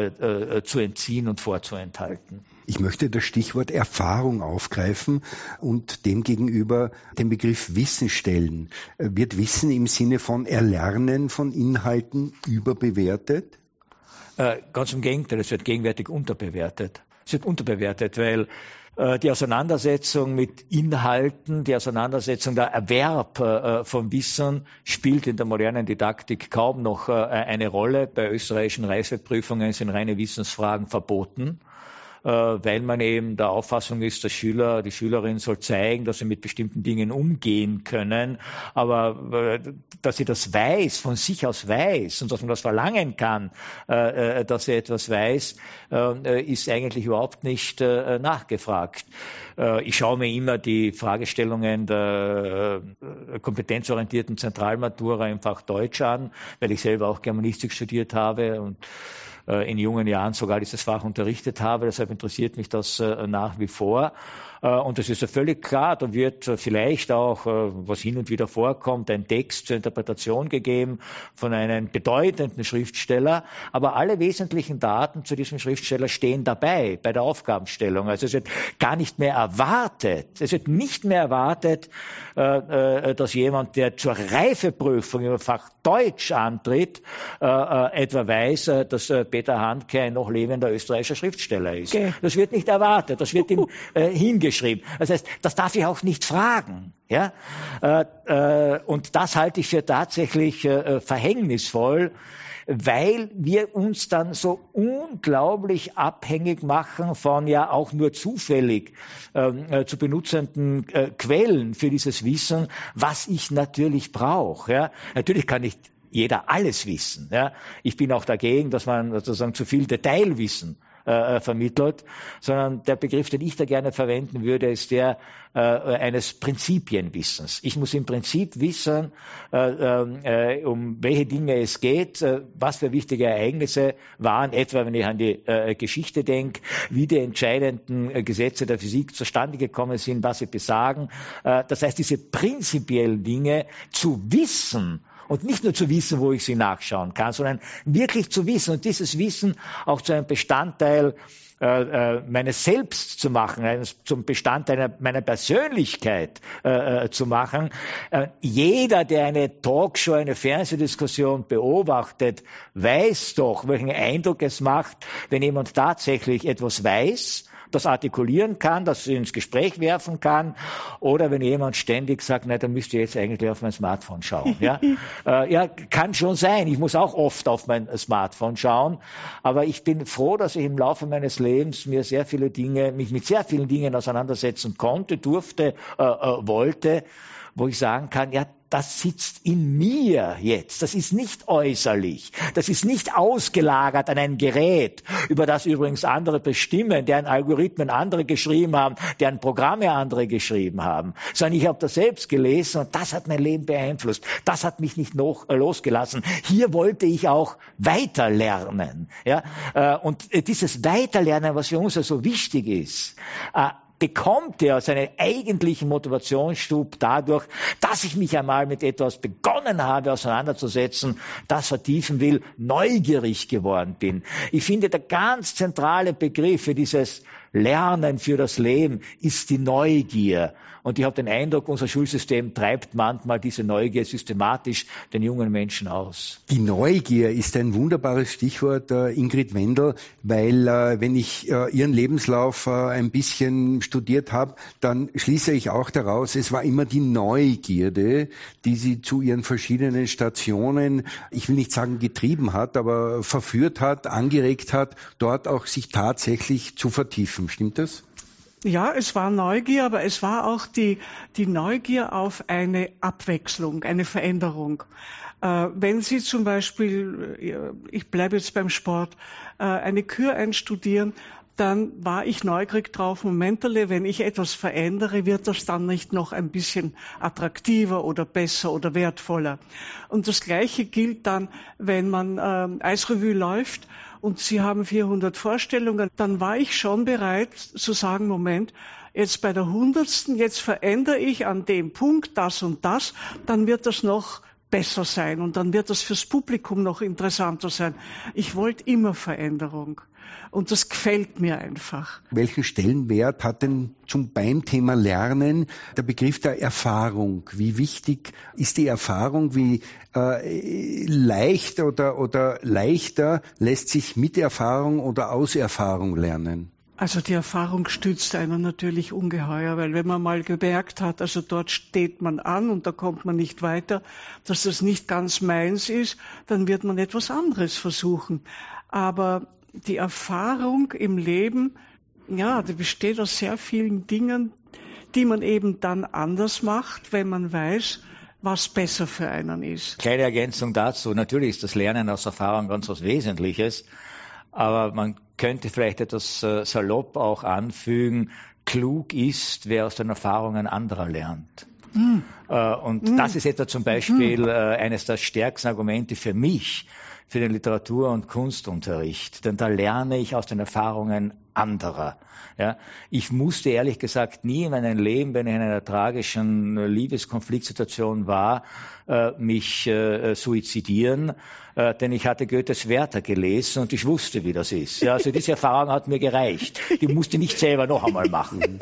zu entziehen und vorzuenthalten. Ich möchte das Stichwort Erfahrung aufgreifen und demgegenüber den Begriff Wissen stellen. Wird Wissen im Sinne von Erlernen von Inhalten überbewertet? Ganz im Gegenteil, es wird gegenwärtig unterbewertet. Es wird unterbewertet, weil die Auseinandersetzung mit Inhalten, die Auseinandersetzung, der Erwerb von Wissen spielt in der modernen Didaktik kaum noch eine Rolle. Bei österreichischen Reifeprüfungen sind reine Wissensfragen verboten, weil man eben der Auffassung ist, der Schüler, die Schülerin soll zeigen, dass sie mit bestimmten Dingen umgehen können, aber dass sie das weiß, von sich aus weiß und dass man das verlangen kann, dass sie etwas weiß, ist eigentlich überhaupt nicht nachgefragt. Ich schaue mir immer die Fragestellungen der kompetenzorientierten Zentralmatura im Fach Deutsch an, weil ich selber auch Germanistik studiert habe und in jungen Jahren sogar dieses Fach unterrichtet habe. Deshalb interessiert mich das nach wie vor. Und es ist ja völlig klar, da wird vielleicht auch, was hin und wieder vorkommt, ein Text zur Interpretation gegeben von einem bedeutenden Schriftsteller, aber alle wesentlichen Daten zu diesem Schriftsteller stehen dabei bei der Aufgabenstellung. Also es wird gar nicht mehr erwartet, dass jemand, der zur Reifeprüfung im Fach Deutsch antritt, etwa weiß, dass Peter Handke ein noch lebender österreichischer Schriftsteller ist. Okay. Das wird nicht erwartet, das wird ihm hingeschrieben. Das heißt, das darf ich auch nicht fragen. Ja? Und das halte ich für tatsächlich verhängnisvoll, weil wir uns dann so unglaublich abhängig machen von ja auch nur zufällig zu benutzenden Quellen für dieses Wissen, was ich natürlich brauche. Ja? Natürlich kann nicht jeder alles wissen. Ja? Ich bin auch dagegen, dass man sozusagen zu viel Detailwissen vermittelt, sondern der Begriff, den ich da gerne verwenden würde, ist der eines Prinzipienwissens. Ich muss im Prinzip wissen, um welche Dinge es geht, was für wichtige Ereignisse waren, etwa wenn ich an die Geschichte denke, wie die entscheidenden Gesetze der Physik zustande gekommen sind, was sie besagen. Das heißt, diese prinzipiellen Dinge zu wissen, und nicht nur zu wissen, wo ich sie nachschauen kann, sondern wirklich zu wissen und dieses Wissen auch zu einem Bestandteil meines Selbst zu machen, zum Bestandteil meiner Persönlichkeit zu machen. Jeder, der eine Talkshow, eine Fernsehdiskussion beobachtet, weiß doch, welchen Eindruck es macht, wenn jemand tatsächlich etwas weiß, das artikulieren kann, das ins Gespräch werfen kann, oder wenn jemand ständig sagt, na, dann müsst ihr jetzt eigentlich auf mein Smartphone schauen. Ja? Ja, kann schon sein. Ich muss auch oft auf mein Smartphone schauen, aber ich bin froh, dass ich im Laufe meines Lebens mich mit sehr vielen Dingen auseinandersetzen konnte, durfte, wollte, wo ich sagen kann, ja, das sitzt in mir jetzt. Das ist nicht äußerlich. Das ist nicht ausgelagert an ein Gerät, über das übrigens andere bestimmen, deren Algorithmen andere geschrieben haben, deren Programme andere geschrieben haben. Sondern ich habe das selbst gelesen und das hat mein Leben beeinflusst. Das hat mich nicht losgelassen. Hier wollte ich auch weiterlernen. Ja? Und dieses Weiterlernen, was für uns ja so wichtig ist, bekommt er seinen eigentlichen Motivationsstub dadurch, dass ich mich einmal mit etwas begonnen habe, auseinanderzusetzen, das vertiefen will, neugierig geworden bin. Ich finde, der ganz zentrale Begriff für dieses Lernen für das Leben ist die Neugier. Und ich habe den Eindruck, unser Schulsystem treibt manchmal diese Neugier systematisch den jungen Menschen aus. Die Neugier ist ein wunderbares Stichwort, Ingrid Wendel, weil wenn ich Ihren Lebenslauf ein bisschen studiert habe, dann schließe ich auch daraus, es war immer die Neugierde, die Sie zu Ihren verschiedenen Stationen, ich will nicht sagen getrieben hat, aber verführt hat, angeregt hat, dort auch sich tatsächlich zu vertiefen. Stimmt das? Ja, es war Neugier, aber es war auch die Neugier auf eine Abwechslung, eine Veränderung. Wenn Sie zum Beispiel, ich bleibe jetzt beim Sport, eine Kür einstudieren, dann war ich neugierig drauf, Momentele, wenn ich etwas verändere, wird das dann nicht noch ein bisschen attraktiver oder besser oder wertvoller. Und das Gleiche gilt dann, wenn man Eisrevue läuft und Sie haben 400 Vorstellungen, dann war ich schon bereit zu sagen, Moment, jetzt bei der 100. jetzt verändere ich an dem Punkt das und das, dann wird das noch besser sein und dann wird das fürs Publikum noch interessanter sein. Ich wollte immer Veränderung. Und das gefällt mir einfach. Welchen Stellenwert hat denn beim Thema Lernen der Begriff der Erfahrung? Wie wichtig ist die Erfahrung? Wie leicht oder leichter lässt sich mit Erfahrung oder aus Erfahrung lernen? Also die Erfahrung stützt einen natürlich ungeheuer, weil wenn man mal gemerkt hat, also dort steht man an und da kommt man nicht weiter, dass das nicht ganz meins ist, dann wird man etwas anderes versuchen. Aber die Erfahrung im Leben, ja, die besteht aus sehr vielen Dingen, die man eben dann anders macht, wenn man weiß, was besser für einen ist. Kleine Ergänzung dazu. Natürlich ist das Lernen aus Erfahrung ganz was Wesentliches, aber man könnte vielleicht etwas salopp auch anfügen, klug ist, wer aus den Erfahrungen anderer lernt. Und das ist etwa zum Beispiel eines der stärksten Argumente für mich, für den Literatur- und Kunstunterricht. Denn da lerne ich aus den Erfahrungen anderer. Ja, ich musste ehrlich gesagt nie in meinem Leben, wenn ich in einer tragischen Liebeskonfliktsituation war, mich suizidieren, denn ich hatte Goethes Werther gelesen und ich wusste, wie das ist. Ja, also diese Erfahrung hat mir gereicht. Die musste ich nicht selber noch einmal machen.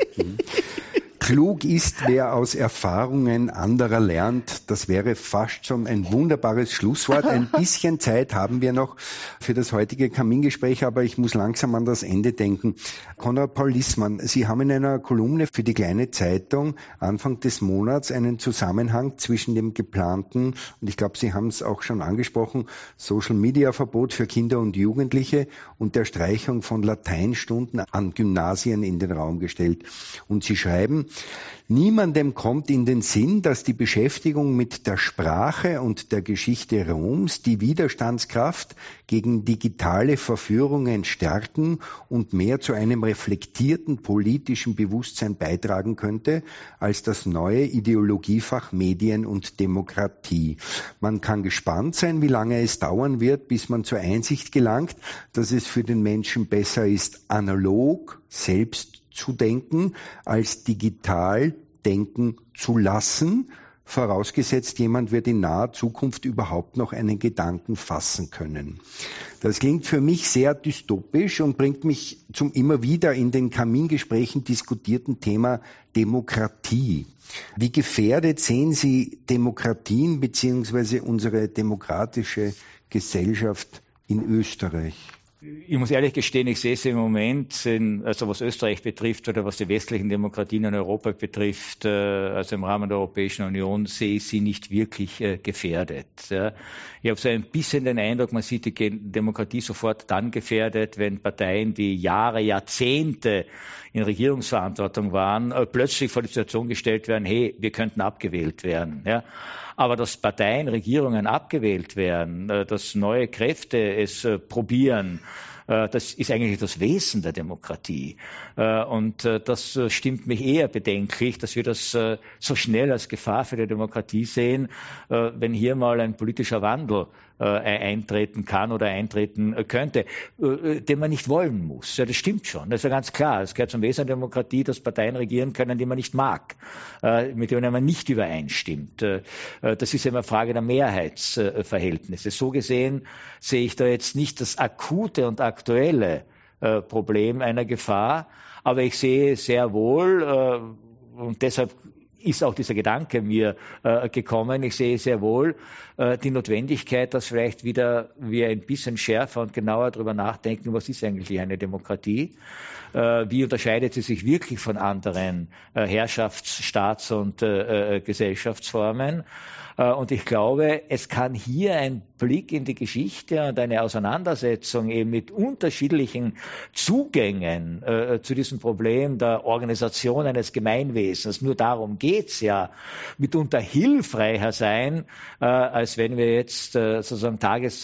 Klug ist, wer aus Erfahrungen anderer lernt. Das wäre fast schon ein wunderbares Schlusswort. Ein bisschen Zeit haben wir noch für das heutige Kamingespräch, aber ich muss langsam an das Ende denken. Konrad Paul Lissmann, Sie haben in einer Kolumne für die Kleine Zeitung Anfang des Monats einen Zusammenhang zwischen dem geplanten, und ich glaube, Sie haben es auch schon angesprochen, Social-Media-Verbot für Kinder und Jugendliche und der Streichung von Lateinstunden an Gymnasien in den Raum gestellt. Und Sie schreiben, niemandem kommt in den Sinn, dass die Beschäftigung mit der Sprache und der Geschichte Roms die Widerstandskraft gegen digitale Verführungen stärken und mehr zu einem reflektierten politischen Bewusstsein beitragen könnte, als das neue Ideologiefach Medien und Demokratie. Man kann gespannt sein, wie lange es dauern wird, bis man zur Einsicht gelangt, dass es für den Menschen besser ist, analog selbst zu denken, als digital denken zu lassen, vorausgesetzt, jemand wird in naher Zukunft überhaupt noch einen Gedanken fassen können. Das klingt für mich sehr dystopisch und bringt mich zum immer wieder in den Kamingesprächen diskutierten Thema Demokratie. Wie gefährdet sehen Sie Demokratien bzw. unsere demokratische Gesellschaft in Österreich? Ich muss ehrlich gestehen, ich sehe es im Moment, also was Österreich betrifft oder was die westlichen Demokratien in Europa betrifft, also im Rahmen der Europäischen Union, sehe ich sie nicht wirklich gefährdet. Ja. Ich habe so ein bisschen den Eindruck, man sieht die Demokratie sofort dann gefährdet, wenn Parteien, die Jahre, Jahrzehnte in Regierungsverantwortung waren, plötzlich vor die Situation gestellt werden, hey, wir könnten abgewählt werden. Ja. Aber dass Parteien, Regierungen abgewählt werden, dass neue Kräfte es probieren, das ist eigentlich das Wesen der Demokratie. Und das stimmt mich eher bedenklich, dass wir das so schnell als Gefahr für die Demokratie sehen, wenn hier mal ein politischer Wandel eintreten kann oder eintreten könnte, den man nicht wollen muss. Ja, das stimmt schon. Das ist ja ganz klar. Es gehört zum Wesen der Demokratie, dass Parteien regieren können, die man nicht mag, mit denen man nicht übereinstimmt. Das ist ja immer Frage der Mehrheitsverhältnisse. So gesehen sehe ich da jetzt nicht das akute und aktuelle Problem einer Gefahr, aber ich sehe sehr wohl, und deshalb ist auch dieser Gedanke mir gekommen. Ich sehe sehr wohl die Notwendigkeit, dass vielleicht wieder wir ein bisschen schärfer und genauer darüber nachdenken, was ist eigentlich eine Demokratie? Wie unterscheidet sie sich wirklich von anderen Herrschafts-, Staats- und Gesellschaftsformen? Und ich glaube, es kann hier ein Blick in die Geschichte und eine Auseinandersetzung eben mit unterschiedlichen Zugängen zu diesem Problem der Organisation eines Gemeinwesens, nur darum geht's ja, mitunter hilfreicher sein, als wenn wir jetzt sozusagen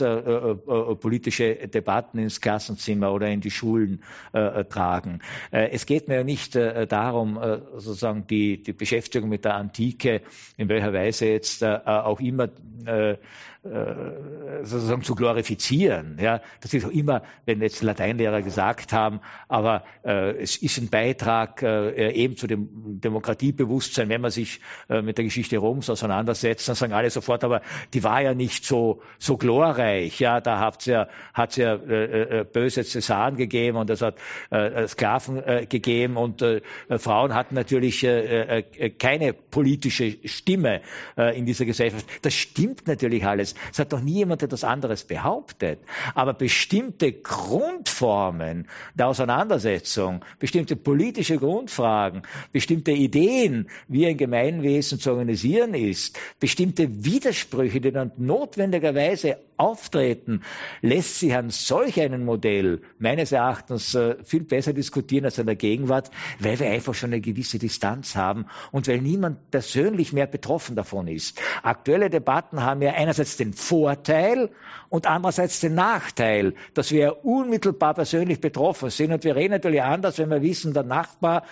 tagespolitische Debatten ins Klassenzimmer oder in die Schulen tragen. Es geht mir ja nicht darum, sozusagen die Beschäftigung mit der Antike, in welcher Weise jetzt auch immer sozusagen zu glorifizieren. Ja, das ist auch immer, wenn jetzt Lateinlehrer gesagt haben, aber es ist ein Beitrag eben zu dem Demokratiebewusstsein, wenn man sich mit der Geschichte Roms auseinandersetzt, dann sagen alle sofort, aber die war ja nicht so glorreich. Ja, da hat's ja böse Cäsaren gegeben und es hat Sklaven gegeben und Frauen hatten natürlich keine politische Stimme in dieser Gesellschaft. Das stimmt natürlich alles. Es hat doch nie jemand etwas anderes behauptet. Aber bestimmte Grundformen der Auseinandersetzung, bestimmte politische Grundfragen, bestimmte Ideen, wie ein Gemeinwesen zu organisieren ist, bestimmte Widersprüche, die dann notwendigerweise Auftreten lässt sich an solch einem Modell meines Erachtens viel besser diskutieren als in der Gegenwart, weil wir einfach schon eine gewisse Distanz haben und weil niemand persönlich mehr betroffen davon ist. Aktuelle Debatten haben ja einerseits den Vorteil und andererseits den Nachteil, dass wir ja unmittelbar persönlich betroffen sind. Und wir reden natürlich anders, wenn wir wissen, der Nachbar,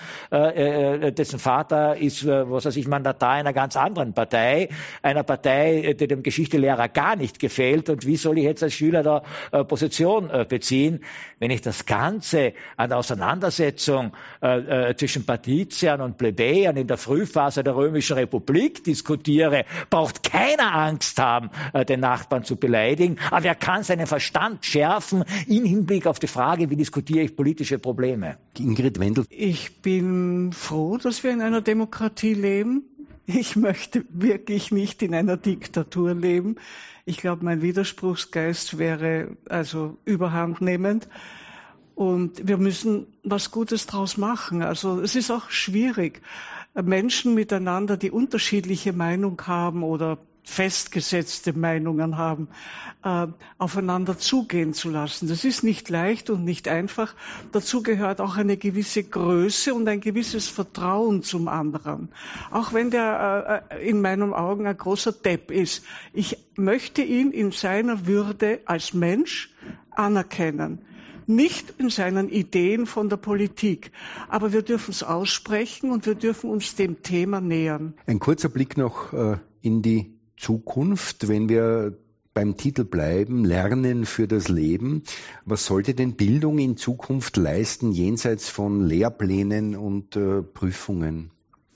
dessen Vater ist, Mandatar einer ganz anderen Partei, einer Partei, die dem Geschichtelehrer gar nicht gefällt. Und wie soll ich jetzt als Schüler da Position beziehen? Wenn ich das Ganze an der Auseinandersetzung zwischen Patriziern und Plebejern in der Frühphase der Römischen Republik diskutiere, braucht keiner Angst haben, den Nachbarn zu beleidigen. Aber er kann seinen Verstand schärfen im Hinblick auf die Frage, wie diskutiere ich politische Probleme. Ingrid Wendel. Ich bin froh, dass wir in einer Demokratie leben. Ich möchte wirklich nicht in einer Diktatur leben. Ich glaube, mein Widerspruchsgeist wäre also überhandnehmend. Und wir müssen was Gutes draus machen. Also es ist auch schwierig, Menschen miteinander, die unterschiedliche Meinung haben oder festgesetzte Meinungen haben, aufeinander zugehen zu lassen. Das ist nicht leicht und nicht einfach. Dazu gehört auch eine gewisse Größe und ein gewisses Vertrauen zum anderen. Auch wenn der in meinen Augen ein großer Depp ist. Ich möchte ihn in seiner Würde als Mensch anerkennen. Nicht in seinen Ideen von der Politik. Aber wir dürfen es aussprechen und wir dürfen uns dem Thema nähern. Ein kurzer Blick noch in die Zukunft, wenn wir beim Titel bleiben, Lernen für das Leben. Was sollte denn Bildung in Zukunft leisten, jenseits von Lehrplänen und Prüfungen?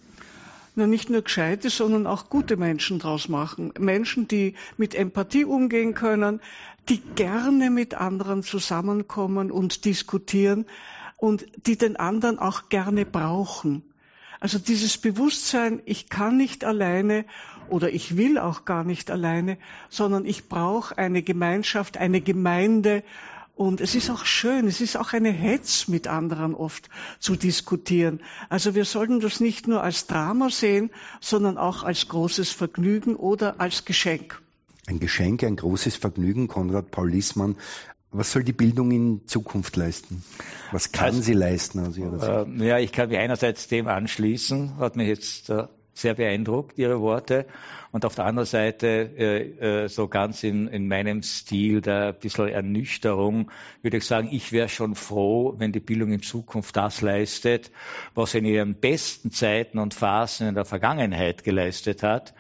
Na, nicht nur gescheite, sondern auch gute Menschen draus machen. Menschen, die mit Empathie umgehen können, die gerne mit anderen zusammenkommen und diskutieren und die den anderen auch gerne brauchen. Also dieses Bewusstsein, ich kann nicht alleine oder ich will auch gar nicht alleine, sondern ich brauche eine Gemeinschaft, eine Gemeinde. Und es ist auch schön, es ist auch eine Hetz mit anderen oft zu diskutieren. Also wir sollten das nicht nur als Drama sehen, sondern auch als großes Vergnügen oder als Geschenk. Ein Geschenk, ein großes Vergnügen, Konrad Paul Liessmann. Was soll die Bildung in Zukunft leisten? Was kann sie leisten aus Ihrer Sicht? Ja, ich kann mich einerseits dem anschließen, hat mich jetzt sehr beeindruckt, Ihre Worte. Und auf der anderen Seite, so ganz in meinem Stil der ein bisschen Ernüchterung, würde ich sagen, ich wäre schon froh, wenn die Bildung in Zukunft das leistet, was sie in ihren besten Zeiten und Phasen in der Vergangenheit geleistet hat.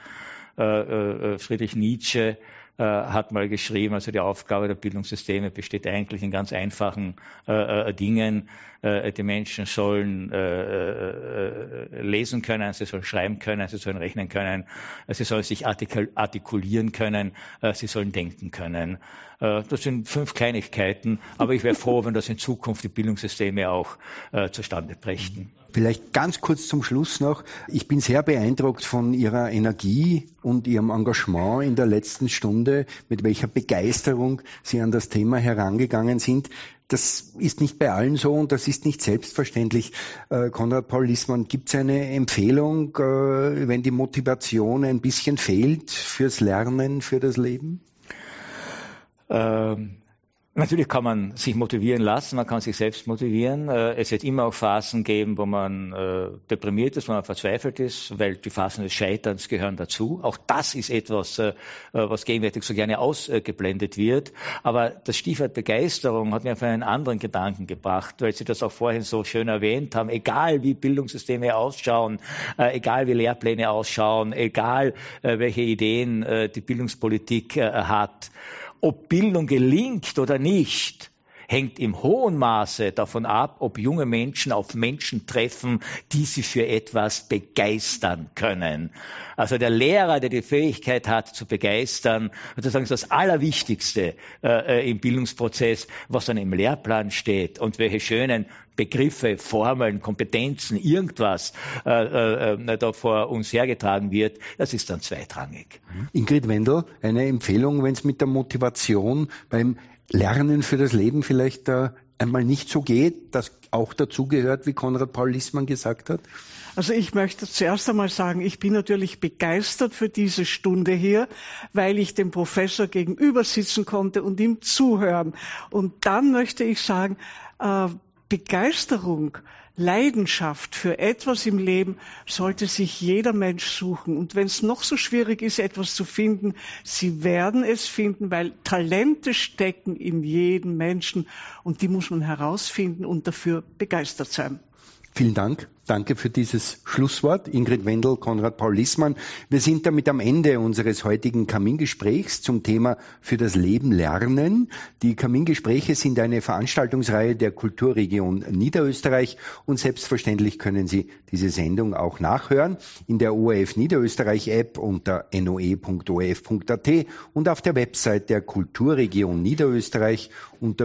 Friedrich Nietzsche hat mal geschrieben, also die Aufgabe der Bildungssysteme besteht eigentlich in ganz einfachen Dingen. Die Menschen sollen lesen können, sie sollen schreiben können, sie sollen rechnen können, sie sollen sich artikulieren können, sie sollen denken können. Das sind 5 Kleinigkeiten, aber ich wäre froh, wenn das in Zukunft die Bildungssysteme auch zustande brächten. Vielleicht ganz kurz zum Schluss noch. Ich bin sehr beeindruckt von Ihrer Energie und Ihrem Engagement in der letzten Stunde, mit welcher Begeisterung Sie an das Thema herangegangen sind. Das ist nicht bei allen so und das ist nicht selbstverständlich. Konrad Paul Liessmann, gibt es eine Empfehlung, wenn die Motivation ein bisschen fehlt fürs Lernen, für das Leben? Natürlich kann man sich motivieren lassen, man kann sich selbst motivieren. Es wird immer auch Phasen geben, wo man deprimiert ist, wo man verzweifelt ist, weil die Phasen des Scheiterns gehören dazu. Auch das ist etwas, was gegenwärtig so gerne ausgeblendet wird. Aber das Stichwort Begeisterung hat mir auf einen anderen Gedanken gebracht, weil Sie das auch vorhin so schön erwähnt haben. Egal wie Bildungssysteme ausschauen, egal wie Lehrpläne ausschauen, egal welche Ideen die Bildungspolitik hat, ob Bildung gelingt oder nicht, hängt im hohen Maße davon ab, ob junge Menschen auf Menschen treffen, die sie für etwas begeistern können. Also der Lehrer, der die Fähigkeit hat zu begeistern, sozusagen ist das Allerwichtigste im Bildungsprozess, was dann im Lehrplan steht und welche schönen Begriffe, Formeln, Kompetenzen, irgendwas da vor uns hergetragen wird, das ist dann zweitrangig. Ingrid Wendel, eine Empfehlung, wenn es mit der Motivation beim Lernen für das Leben vielleicht einmal nicht so geht, das auch dazugehört, wie Konrad Paul Lissmann gesagt hat? Also ich möchte zuerst einmal sagen, ich bin natürlich begeistert für diese Stunde hier, weil ich dem Professor gegenüber sitzen konnte und ihm zuhören. Und dann möchte ich sagen, Begeisterung, Leidenschaft für etwas im Leben sollte sich jeder Mensch suchen. Und wenn es noch so schwierig ist, etwas zu finden, Sie werden es finden, weil Talente stecken in jedem Menschen und die muss man herausfinden und dafür begeistert sein. Vielen Dank. Danke für dieses Schlusswort, Ingrid Wendel, Konrad Paul Lissmann. Wir sind damit am Ende unseres heutigen Kamingesprächs zum Thema für das Leben lernen. Die Kamingespräche sind eine Veranstaltungsreihe der Kulturregion Niederösterreich und selbstverständlich können Sie diese Sendung auch nachhören in der ORF Niederösterreich App unter noe.orf.at und auf der Website der Kulturregion Niederösterreich unter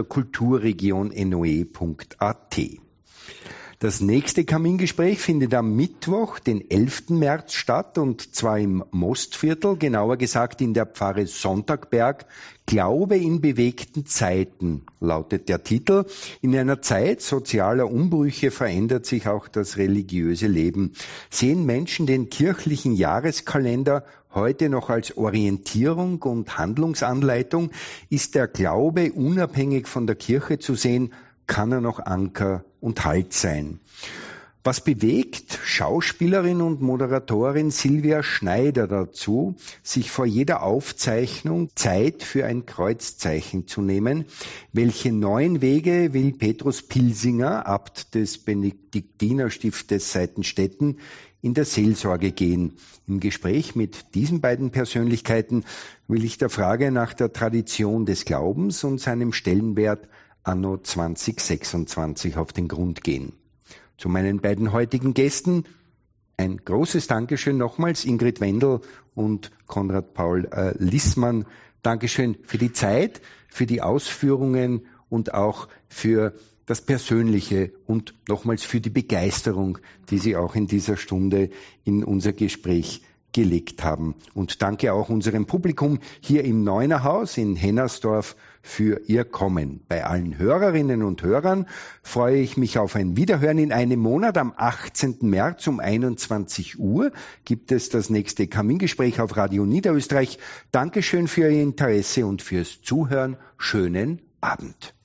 kulturregionnoe.at. Das nächste Kamingespräch findet am Mittwoch, den 11. März statt, und zwar im Mostviertel, genauer gesagt in der Pfarre Sonntagberg. Glaube in bewegten Zeiten lautet der Titel. In einer Zeit sozialer Umbrüche verändert sich auch das religiöse Leben. Sehen Menschen den kirchlichen Jahreskalender heute noch als Orientierung und Handlungsanleitung? Ist der Glaube unabhängig von der Kirche zu sehen? Kann er noch Anker und Halt sein? Was bewegt Schauspielerin und Moderatorin Silvia Schneider dazu, sich vor jeder Aufzeichnung Zeit für ein Kreuzzeichen zu nehmen? Welche neuen Wege will Petrus Pilsinger, Abt des Benediktinerstiftes Seitenstetten, in der Seelsorge gehen? Im Gespräch mit diesen beiden Persönlichkeiten will ich der Frage nach der Tradition des Glaubens und seinem Stellenwert anno 2026 auf den Grund gehen. Zu meinen beiden heutigen Gästen ein großes Dankeschön nochmals, Ingrid Wendel und Konrad Paul Lissmann. Dankeschön für die Zeit, für die Ausführungen und auch für das Persönliche und nochmals für die Begeisterung, die Sie auch in dieser Stunde in unser Gespräch gelegt haben. Und danke auch unserem Publikum hier im Neunerhaus in Hennersdorf für Ihr Kommen. Bei allen Hörerinnen und Hörern freue ich mich auf ein Wiederhören in einem Monat. Am 18. März um 21 Uhr gibt es das nächste Kamingespräch auf Radio Niederösterreich. Dankeschön für Ihr Interesse und fürs Zuhören. Schönen Abend.